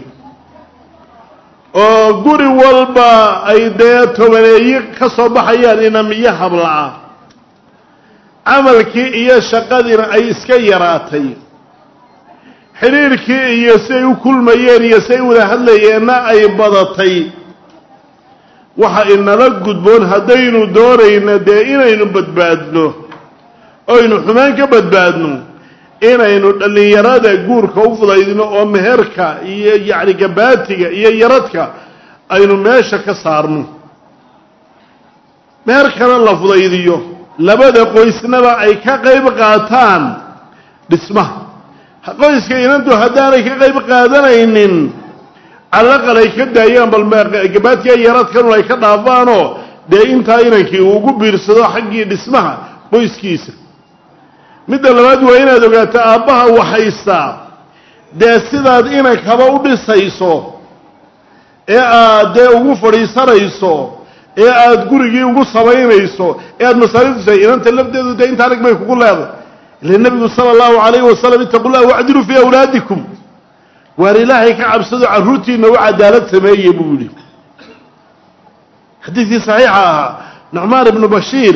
oo guri walba ay dee tobaneeyi ka soo baxayaan inamiyo habla'a camalkii iyo shaqadiina ay iska yaraatay xiriirkii iyo siay u kulmayeen iyo siay wada hadlayeenna ay badatay waxa inala gudboon haddaynu doonayna dee inaynu badbaadno oynu xumaan ka badbaadno inaynu dhallinyarada guurka u fudaydino oo meherka iyo yacni gabaatiga iyo yaradka aynu meesha ka saarno meherkana la fudaydiyo labada qoysnaba ay ka qayb qaataan dhismaha qoyska inantu haddaanay ka qayb qaadanaynin calaqal ay ka daayaan bal gabaadkiiyo yaradkanu ay ka dhaafaanoo dee intaa inankii uu ugu biirsado xaggii dhismaha qoyskiisa midda labaad waa inaad ogaato aabbaha waxhaystaa dee sidaad inankaba u dhisayso ee aad dee ugu fadhiisanayso ee aad gurigii ugu samaynayso ee aad masaariiftusay inanta lafteedu dee inta anig bay kugu leeday ila nebigu sala allahu calayhi wasalam ittaqullah wacdiluu fii awlaadikum waar ilaahay ka cabsado carruurtiina u cadaalad sameeye buu yidhi xadiidkii saxiixa ahaa nucmaan ibnu bashiir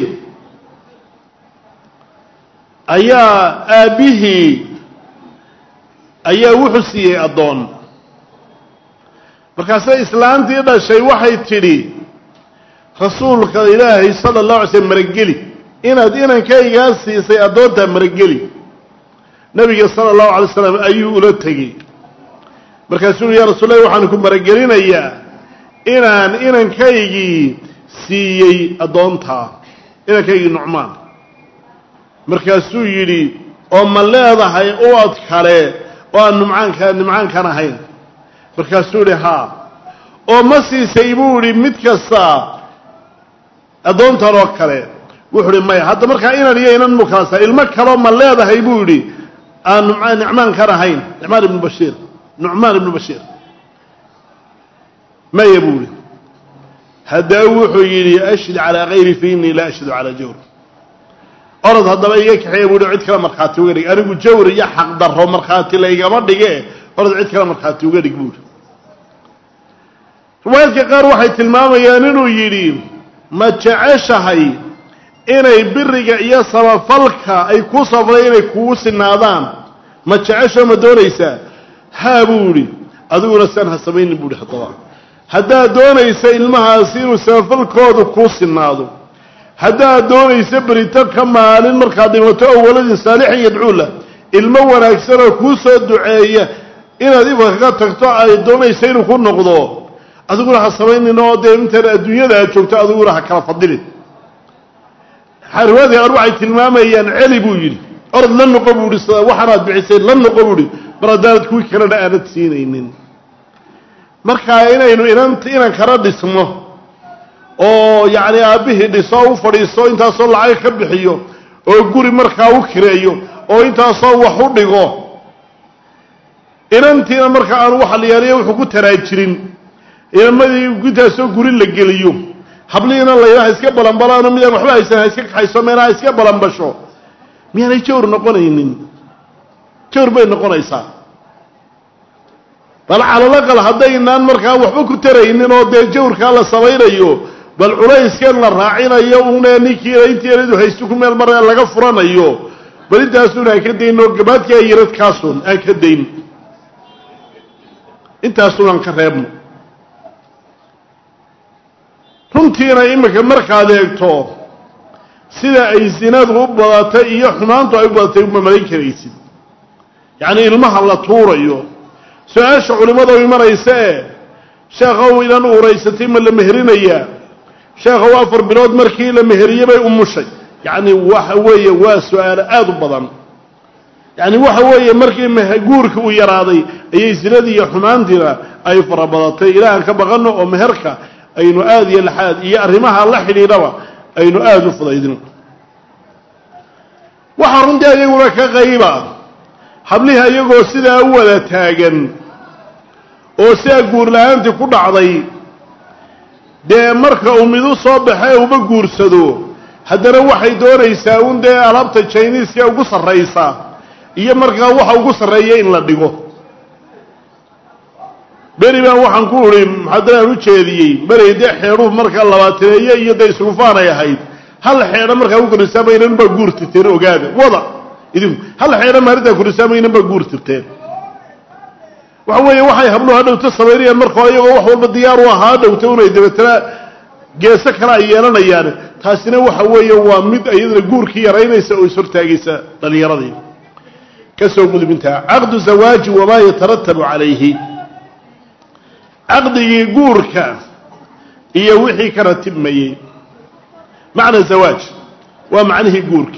ayaa aabbihii ayaa wuxuu siiyey addoon markaasay islaantii dhashay waxay tidhi rasuulka ilaahay sala allahu alay slm marageli inaad inankaygaa siisay addoontaa marageli nebiga sala allahu alay slam ayuu ula tegey markaasuu ui ya rasuul allahi waxaan ku maragelinayaa inaan inankaygii siiyey addoontaa inankaygii nucmaan markaasuu yidhi oo ma leedahay uwad kale oo aan nimcaankan ahayn markaasuu yidhi haa oo ma siisay buu idhi mid kasta addoontan oo kale wuxuu idhi maya hadda markaa inan iyo inan mu kala saa ilmo kaleo ma leedahay buu yidhi aan nicmaankan ahayn nucmaan ibnu bashiir maya buu idhi haddaba wuxuu yidhi ashhid calaa kayri fa innii laa ashhadu calaa jawr orod haddaba iga kaxeeya buu hi cid kale markhaati uga dhig anigu jawr iyo xaq darro markhaati laygama dhige orod cid kale markhaati uga dhig buuhi riwaayadka qaar waxay tilmaamayaan inuu yidhi ma jeceshahay inay biriga iyo samafalka ay ku safray inay kugu sinaadaan ma jecesho ma doonaysaa haa buu idhi adiguna saan ha samaynin buu hi haddaba haddaad doonaysa ilmahaasi inuu samafalkoodu kuu sinaado haddaad doonaysa berito ka maalin markaad dhimato oo waladin saalixin yadcuu lah ilmo wanaagsan oo kuu soo duceeya inaad ifka kaga tagto ay doonaysa inuu ku noqdo adiguna ha samaynin oo dee intan adduunyada aad joogto adiguna ha kala fadilin riwaayadka qaar waxay tilmaamayaan celi buu yidhi orod la noqo buu ihi waxaanaad bixisay la noqo buu ihi mar haddaanad kuwii kalena aanad siinaynin markaa inaynu inan kala dhisno oo yacni aabbihii dhiso u fadhiiso intaasoo lacag ka bixiyo oo guri markaa u kireeyo oo intaasoo wax u dhigo inantiina markaa aanu waxaliyaaliya wuxuu ku taraajirin inamadii intaasoo guri la geliyo hablihiina layidhaha iska balanbalaano midaan waxba haysan ha iska kaxayso meelaha iska balanbasho miyaanay jawr noqonaynin jawr bay noqonaysaa bal calalaqal haddaynaan markaa waxba ku taraynin oo dee jawrkaa la samaynayo bal culayskan la raacinayo une ninkiina intiinadu haysto ku meel maree laga furanayo bal intaasuun aan ka dayn oo gabaadkaa yaradkaasun aan ka dayn intaasuun aan ka reebno runtiina imika markaad eegto sida ay zinadu u badatay iyo xumaantu ay u badatay uma malayn karaysid yacni ilmaha la tuurayo su-aasha culimmada u imanaysa ee sheekhow inan uuraysatay ma la meherinayaa sheekhow 4 bilood markii la meheriyey bay umushay yacni waxa weeye waa su-aalo aada u badan yacni waxa weeye markii guurka uu yaraaday ayay zinadii iyo xumaantiina ay farabadatay ilaahan ka baqanno oo meherka aynu aada iyo laxaad iyo arrimaha la xidhiidhaba aynu aada u fudaydino waxaa runtii ayaguna ka qayba habliha iyagoo sidaa u wada taagan oo sidaa guur la-aantii ku dhacday dee marka uu mid u soo baxee uba guursado haddana waxay doonaysaa un dee alaabta jiniiska ugu sarraysa iyo markaa waxa ugu sarreeya in la dhigo beri baan waxaan ku idhi muxadaraan u jeediyey beri dee xeedhuhu markaa 20 iyo dee isrufaanay ahayd hal xeedho markaa u korisaamaynn baa guur tirteen ogaada wada idinku hal xeedho maalintaa korisaamaynn baa guur tirteen waxa weeye waxay habluhu hadhowta samaynayaan markoo iyagoo wax walba diyaar u ahaa hadhowta unay dabeetana geeso kale ay yeelanayaan taasina waxa weeye waa mid iyadana guurkii yaraynaysa oo ishortaagaysa dhallinyaradii ka soo gudbintaa caqdu zawaaji wamaa yataratabu calayhi caqdigii guurka iyo wixii ka ratibmayey macna zawaaj waa macnihii guurka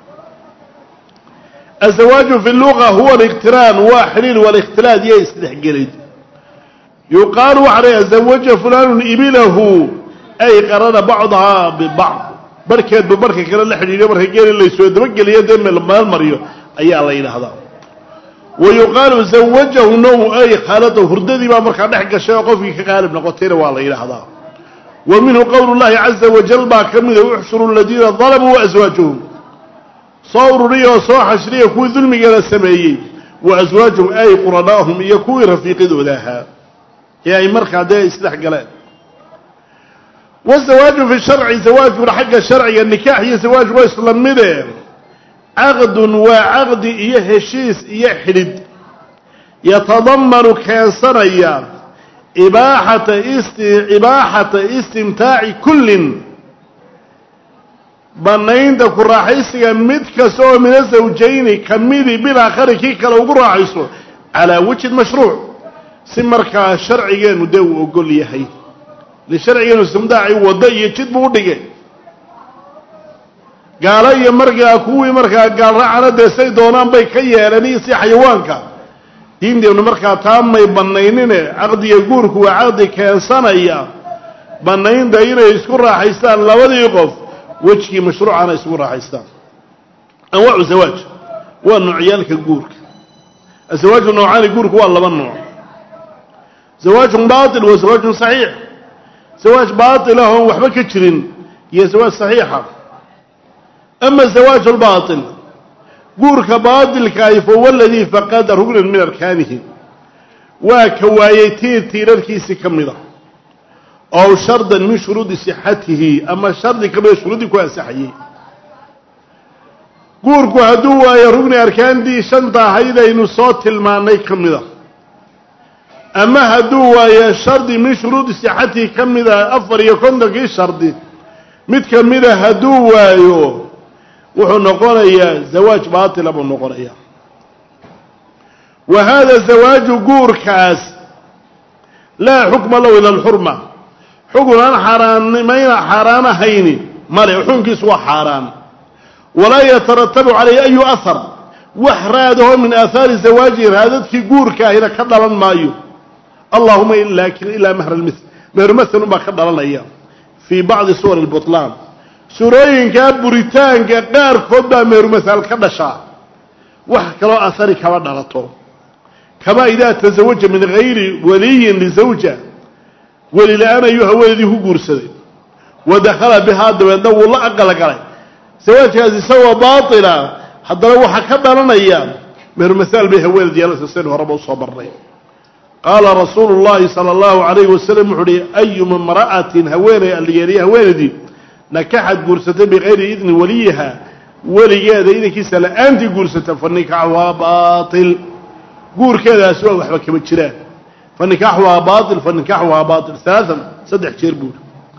الزواج في اللغة هو الاقتران وحليل والاختلاط يستحقلد يقال عليه زوج فلان إبله أي قرن بعضها ببعض بركة ببركة كلا الحليل بركة قال اللي يسوي دمج اليد من المال مريو أي الله ينهض ويقال زوجه نوم أي خالته هرددي ما مركع نحق الشيء في غالب نقطين والله ينهض ومنه قول الله عز وجل ما كمل ويحشر الذين ظلموا وأزواجهم صور ريا صاح شريه كوي ظلم على السمايين وأزواجهم أي قرناهم يكوي رفيق ذولاها يا مركع ده يسلح قلال والزواج في الشرع زواج من حق الشرع النكاح هي زواج ويسلم منه عقد وعقد يهشيس يحرد يتضمن كسريا إباحة استمتاع كل banaynta ku raaxaysiga mid kasta oo min zawjayni kamidi bil aakhir kii kale ugu raaxayso ala wajh mashruuc si markaa sharcigeenu de uu ogol yahay li sharcigeenu samdaaci wada iyo jid buu dhigay gaala iyo markaa kuwii markaa gaal raacana deesay doonaan bay ka yeelanay si xayawaanka diinteenu markaa taamay banaynine aqdiga guurku waa aqdi keensanaya banaynta inay isku raaxaystaan labadii qof وجهي مشروع أنا اسمه راح يستان أنواع الزواج ونوعيالك الجورك الزواج نوعان الجورك والله بالنوع زواج باطل وزواج صحيح زواج باطل هو وحبك كتشرين هي زواج صحيحة أما الزواج الباطل جورك باطل كيف هو الذي فقد ركنا من أركانه وكوايتين تيركيس كمله أو شرطا من شروط صحته أما شرط كما شروط كوا صحيح قوركو هدوا يا ركن أركان دي شنطة هيدا إنه صوت المعنى كمدا أما هدوا يا شرط من شروط صحته كمدا أفر يكون دك شرط متكمدا هدوا يو وحنقول يا زواج باطل أبو نقول يا وهذا زواج قوركاس لا حكم له إلى الحرمة حكم حرام ما حرام هيني مالي حكم سوى حرام ولا يترتب عليه أي أثر وحراده من آثار زواجه هذا في جورك هنا كدلا مايو اللهم إلا مهر المثل مهر مثل ما كدلا أيام في بعض صور البطلان سورين كبريتان كدار كودا مهر مثل كدشا وحكرا أثر كما دلته كما إذا تزوج من غير ولي لزوجه وللآن أيها ولدي هو قرصدي ودخل بهذا وأنه والله أقل قلي زواج هذه سوى باطلة حتى لو حكمنا لنا أيام من مثال به ولدي على سنه وربه صبرني قال رسول الله صلى الله عليه وسلم أي من امرأة هواني اللي يليها ولدي نكحت قرصته بغير إذن وليها ولي هذا إذا كيسا لأنت قرصته فالنكاحها باطل قور كذا أسوأ وحبك بتشران فالنكاحها باطل فالنكاحها باطل ثلاثا صدح شربون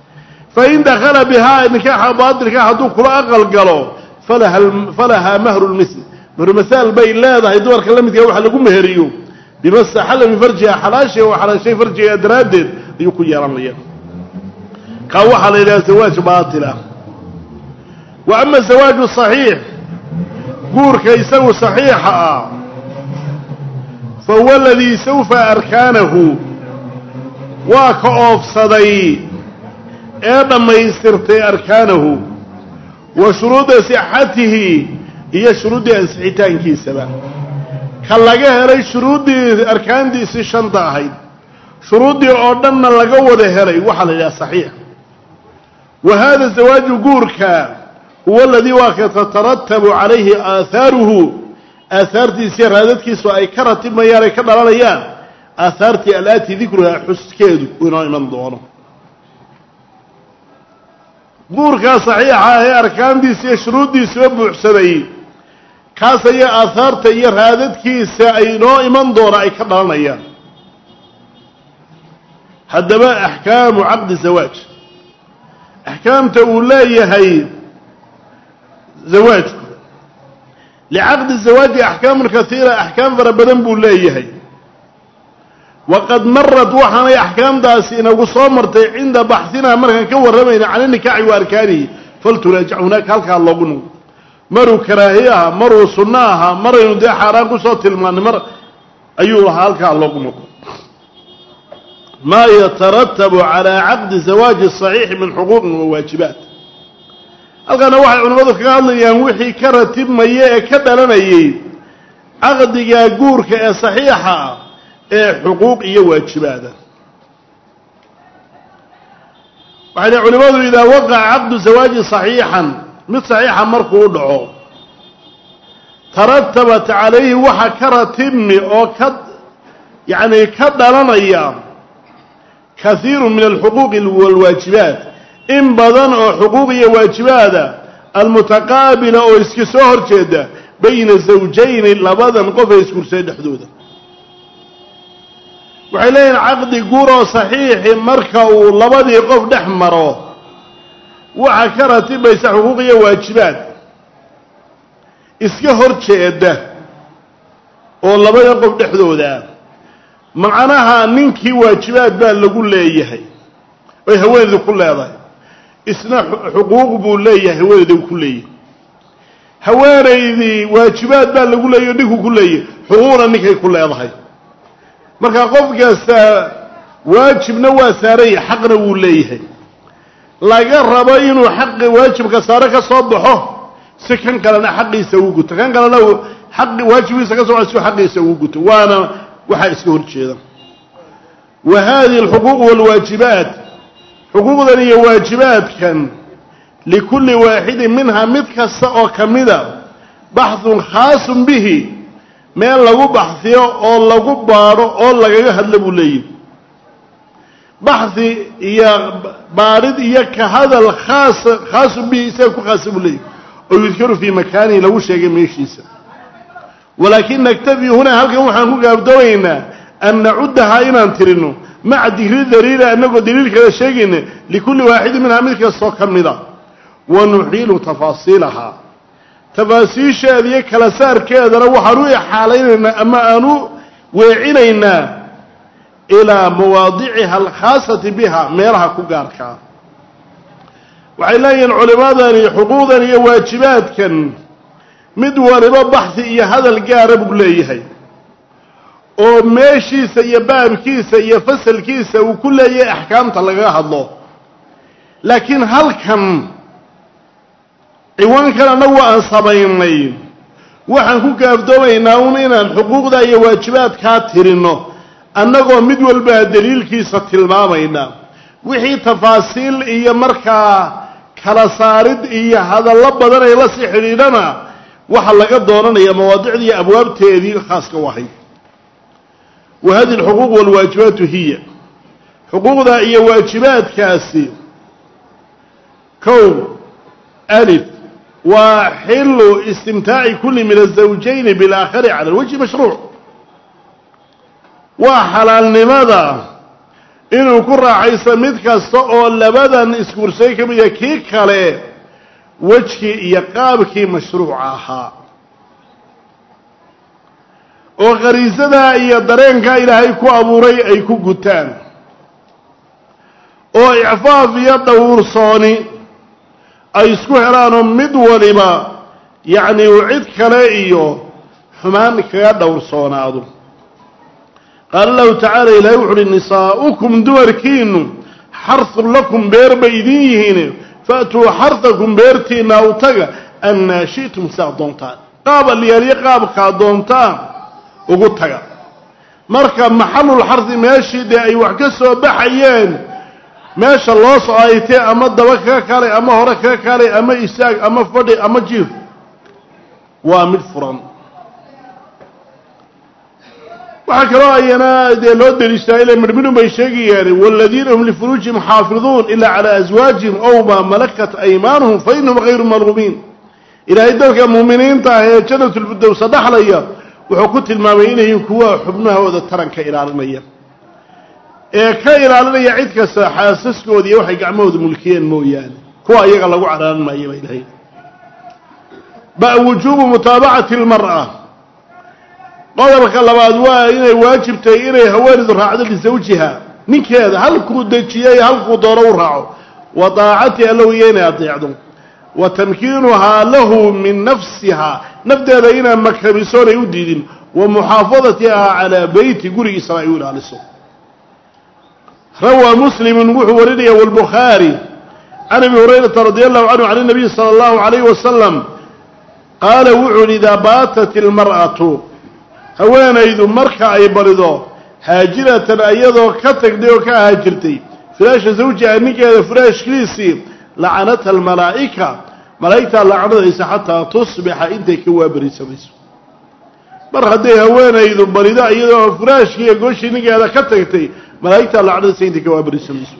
فإن دخل بها نكاح باطل كهدو كل أقل قالوا فلها مهر المثل مهر مثال بين لا هذا يدور كلمة يا واحد لقوم مهريو بمس حل بفرجها حلاشه وحلاشه فرجها درادد يكون يرى لي قوح إلى زواج باطلة. وأما الزواج الصحيح قور كيسو صحيحا فهو الذي سوف أركانه وكأوف صدي ما يسترطي أركانه وشروط صحته هي شروط أنسحتان كيسبا خلقها هري شروط أركان دي سيشنطة هاي شروط أردنا لقوة هري وحل إلى صحيح. وهذا الزواج قورك هو الذي تترتب عليه آثاره آثارتي سير هذاتك سواء كرتب ما ياري كدرانيان آثارتي التي ذكرها حسكيد ونوع من دونه قورك صحيحة هي أركان دي سير شروط دي سير بحسنين كاسا هي آثارتي هذاتك سواء نوع من دونه أي كدرانيان. هذا أحكام عقد الزواج أحكام تقولي هي زواج لعقد الزواج أحكام كثيرة أحكام فربدن بولي هي وقد مرت وحنا أحكام داسينا وصامرت عند بحثنا مرة كور رمينا عن النكاح وأركانه فلتراجع هناك هلك الله قنو مروا كراهيها مروا صناها مروا يندى حرام صوت المان مر أيها هلك الله قنو ما يترتب على عقد الزواج الصحيح من حقوق وواجبات. ألقى واحد علماء قال لي وحي كرتب ميه كدلنيه عقد جورك صحيحة حقوق وواجبات. وعلى علماء إذا وقع عقد الزواج صحيحا مثل صحيحا مركو دعو ترتبت عليه وحا كرتب أو يعني كدلنيه كثير من الحقوق والواجبات إن بدن أو حقوقية واجبات المتقابلة أو إسكسوهر جدا بين الزوجين لبدن قف إسكسوهر حدودا. وحلين عقد قورو صحيح مركو لبدي قف دحمرو وحكرت بيس حقوقية واجبات إسكسوهر جدا أو لبدي قف دحدودا معناها ننكي واجبات بان لقول ليه وهوين ذو كل هذا اسنا حقوق بول ليه هوين ذو كل ليه هوين ذي واجبات بان لقول ليه نكو كل ليه حقوقنا نكي كل هذا مركا قفك واجب نوا ساري حقنا بول ليه لا قرب إنه حق واجب كسارك صبحه سكن قالنا حق يسوقه كان قال له حق واجب يسوقه حق يسوقه وانا وحيسكون كذا. وهذه الحقوق والواجبات حقوق ذي واجبات كان لكل واحد منها متكسر أو كمذا بحث خاص به ما لقوا بحثه أو لقوا بارو أو لقوا هذا لي بحث يا بارد يك هذا خاص به سيكون خاص لي ويذكر في مكانه لو شيء ميشيسه. ولكن نكتفي هنا هل كم حنقول قابدوينا أن نعدها إنا نترنه مع دليل دليل أنه دليل كذا شيء لكل واحد من عملك الصوك النظام ونحيل تفاصيلها تفاصيل هذه كالسار كذا روح روي حالينا أما أنو وعلينا إلى مواضعها الخاصة بها ميرها كقاركا. وعلي العلماء حقوقا واجبات كان مدور بحثي هذا القارب ليه او ماشي سيباب كيسه يفصل كيسه وكل اي احكام تلقاها الله. لكن هل كان ايوان كان نوع صبينين waxaan ku gaabdoobaynaa inaan xuquuqda iyo waajibaadka tirino annagoo mid walba daliilkiisa tilmaamayna wixii tafaasiil iyo markaa kala saarid iyo hadallo badan ay la xiriirana waxa laga doonanayaa mawaadicda abwaabteedii khaaska wahay. وهذه الحقوق والواجبات هي حقوق ذا هي واجبات كاسي كون ألف وحل استمتاع كل من الزوجين بالآخر على الوجه مشروع وحلال لماذا inuu ku raaxaysto mid kasta oo labadan isguursay ka mid ah kii kale wejkii iyo qaabkii mashruuca ahaa oo qariisada iyo dareenka ilaahay ku abuuray ay ku gutaan oo icfaaf iyo dhowrsooni ay isku helaanoo mid waliba yacni uu cid kale iyo xumaan kaga dhowrsoonaado qaala lahu tacaala ilaahay wuxu uhi nisaa'ukum dumarkiinu xarhun lakum beer bay idin yihiin fa'tuu xarhakum beertiinna u taga annaa shi'tum saa doontaan qaab alyaaliyo qaabkaa doontaan ugu taga marka maxalulxarhi meeshii dee ay wax ka soo baxayeen meesha loo socaytee ama daba kaga kaalay ama hore kaga kaalay ama isaag ama fadhi ama jiif waa mid furan waxaa kaloo ayana dee loo deliishaa ilay midhmidhun bay sheegayaan waaladiina hum lifuruujihim xaafiduun ilaa calaa aswaajihim ow maa malakat aymaanuhum fa innahum hayru malguumiin ilaahay dadka muuminiinta ah ee jannatulfidowsa dhaxlaya wuxuu ku tilmaamay inay kuwa xubnahooda taranka ilaalinaya ee ka ilaalinaya cid kasta xaasaskooda iyo waxay gacmahooda mulkiyeen mooyaane kuwa iyaga lagu caraaran maayo baa ilaahay ba wujuubu mutaabacati almar'a qodobka labaad waa inay waajibtay inay haweenaydu raacdo lisawjiha ninkeeda halkuu dejiyey halkuu doono u raaco wa daacati allow iyo inay adeecdo wa tamkiinuhaa lahu min nafsiha nafteeda inay makamisoon ay u diidin wa muxaafadatihaa calaa beyti gurigiisana ay u ilaaliso rawaa muslimun wuxuu warinaya wاlbukhaari can abi hurayrata radi allahu canhu can الnabiy salى اllahu عalayh wasalam qaala wuxuu uhi idaa baatat ilmar'atu haweenaydu marka ay barido haajiratan ayadoo ka tagday oo ka haajirtay firaasha zawjiha ninkeeda firaashkiisii lacanatha almalaa'ika malaa'igtaa lacnadaysa xataa tusbixa intay ka waabarisamayso mar hadday haweenaydu barido iyadoo firaashkii iyo gooshii ninkeeda ka tagtay malaa'igtaa lacnadaysa intay ka waabarisamayso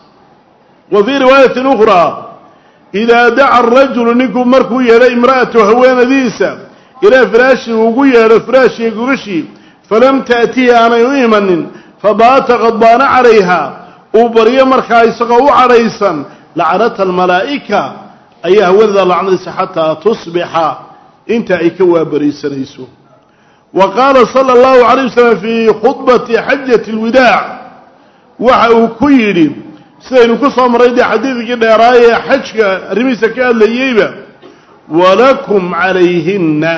wa fii riwaayatin ukhraa idaa daca arajulu ninkuu markuu yeedho imra'atu haweenadiisa ilaa firaashi ugu yeedho firaashii gogashii falam ta'tihi aanay u imanin fabaata qadbaana calayha uu baryo markaa isagoo u cadhaysan lacanata almalaa'ika ayaa haweenada lacnadaysa xataa tusbixa inta ay ka waabariisanayso wa qaala sala allahu calayh wasalam fii khudbati xajati alwidaac waxa uu ku yidhi sidaynu ku soo marray dee xadiidkii dheeraayee xajka arrimihiisa ka hadlayeyba walakum calayhinna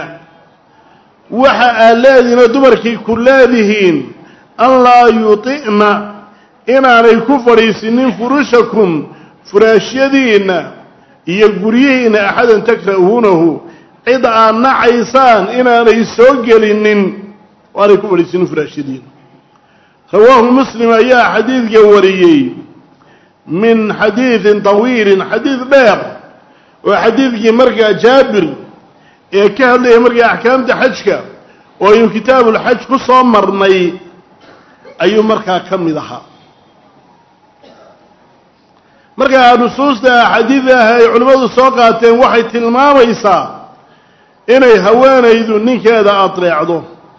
waxa aad leedihiin oo dumarkii ku leedihiin an laa yuti'na inaanay ku fadhiisinin furushakum furaashyadiinna iyo guryihiinna axadan takrahuunahu cid aad nacaysaan inaanay soo gelinin oo aanay ku fadhiisinin furaashyadiinna rawaahu muslim ayaa xadiidka wariyey min xadiidin tawiilin xadiid dheer oo xadiidkii markaa jaabir ee ka hadlaya markaa axkaamta xajka oo aynu kitaabulxaj ku soo marnay ayuu markaa ka mid ahaa markaa nusuusta axaadiida ah ay culimmadu soo qaateen waxay tilmaamaysaa inay haweenaydu ninkeeda adeecdo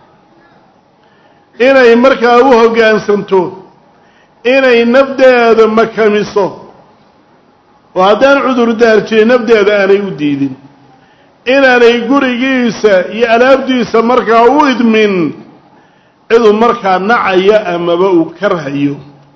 inay markaa u hoggaansanto inay nafdeeda makamiso oo haddaan cudurdaar jirin nafdeeda aanay u diidin inaanay gurigiisa iyo alaabtiisa markaa u idmin ciduu markaa nacaya amaba uu karhayo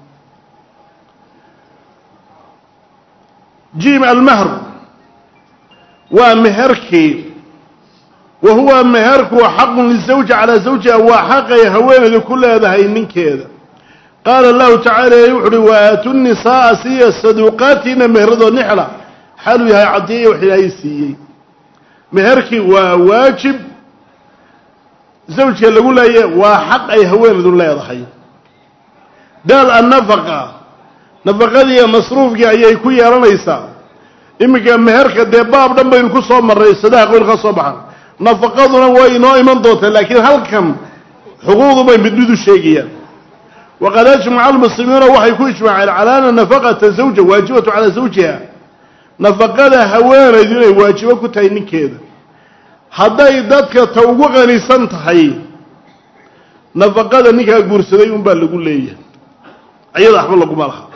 jiim almahr waa meherkii wa huwa meherku xaqun lisawji calaa zawjiha waa xaqay haweenaydu ku leedahay ninkeeda qaala allahu tacaala wuxu uhi waaatu nisaaa siiya saduuqaatiina meheradoo nixla xaaluu yahay caddeeye wax ilaahay siiyey meherkii waa waajib zawjka lagu leeya waa xaq ay haweenaydu leedahay daal annafaqa nafaqadii iyo masruufkii ayay ku yeelanaysaa iminka meherka dee baab dhan baynu ku soo marray sadaha qoyl ka soo baxan nafaqaduna way inoo iman doontaa laakiin halkan xuquuqdu bay midmid u sheegayaan waqad ajmaca almuslimiina waxay ku ijmaaceen calaa ana nafaqata zawja waajibatu calaa zawjiha nafaqada haweenaydu inay waajibo ku tahay ninkeeda hadday dadka ta ugu qanisan tahay nafaqada ninkaa guursaday unbaa lagu leeyahay ayada waxba laguma laha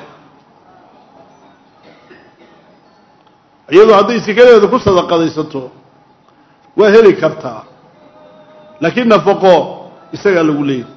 iyadoo hadday sikadeeda ku sadaqadaysato waa heli kartaa laakiin nafaqo isagaa lagu leeyahay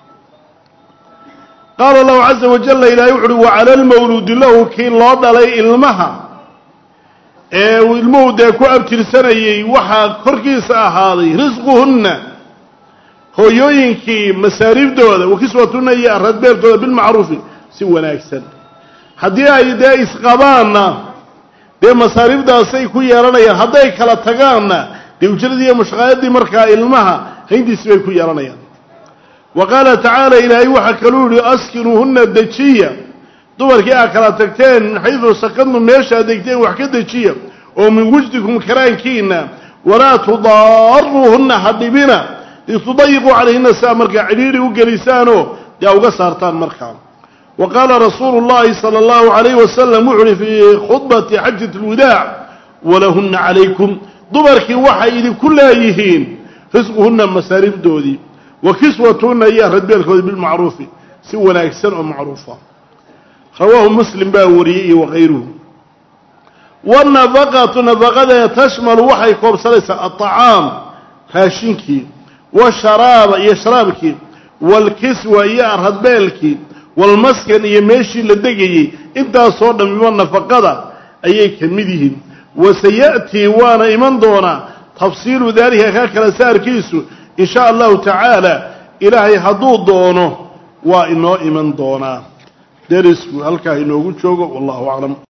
qaala allahu caza wajalla ilaahay wuxu uhi wacala almawluudi lahu kii loo dhalay ilmaha ee uu ilmuhu dee ku abtirsanayey waxaa korkiisa ahaaday risquhunna hooyooyinkii masaariifdooda wakiswatuna iyo aradbeertooda bilmacruufi si wanaagsan haddii ay dee isqabaanna dee masaariifdaasay ku yeelanayaan hadday kala tagaanna dee ujradii iyo mushaqaayadii markaa ilmaha hayntiisi bay ku yeelanayaan wa qaala tacaala ilaahay waxaa kaluu yihi askinuuhunna dejiya dumarkii aad kala tagteen min xaydu sakadtum meeshaad degteen wax ka dejiya oo min wujdikum karaankiina walaa tudaaruuhunna ha dhibina litudayiquu calayhina saa markaa cidhiidhi u gelisaanoo dee uga saartaan markaa wa qaala rasuulu llahi sala allahu calayhi wasalam wuxu uhi fii khudbati xajati alwadaac walahunna calaykum dumarkii waxay idinku leeyihiin risquhunna masaariifdoodii wa kiswatuhunna iyo radbeelkoodii bilmacruufi si wanaagsan oo macruufa rawaahu muslim baa wariyey iyo wakayruhu wanafaqatu nafaqada tashmalu waxay koobsanaysaa aطacaam raashinkii washaraaba iyo sharaabkii waalkiswa iyo aradbeelkii walmaskan iyo meeshii la degayey intaasoo dhammiba nafaqada ayay ka mid yihiin wasayaأtii waana iman doonaa tafsiilu daalika kaa kala saarkiisu in shaa allahu tacaala ilaahay hadduu doono waa inoo iman doonaa derisku halkaa inoogu joogo wallahu aclam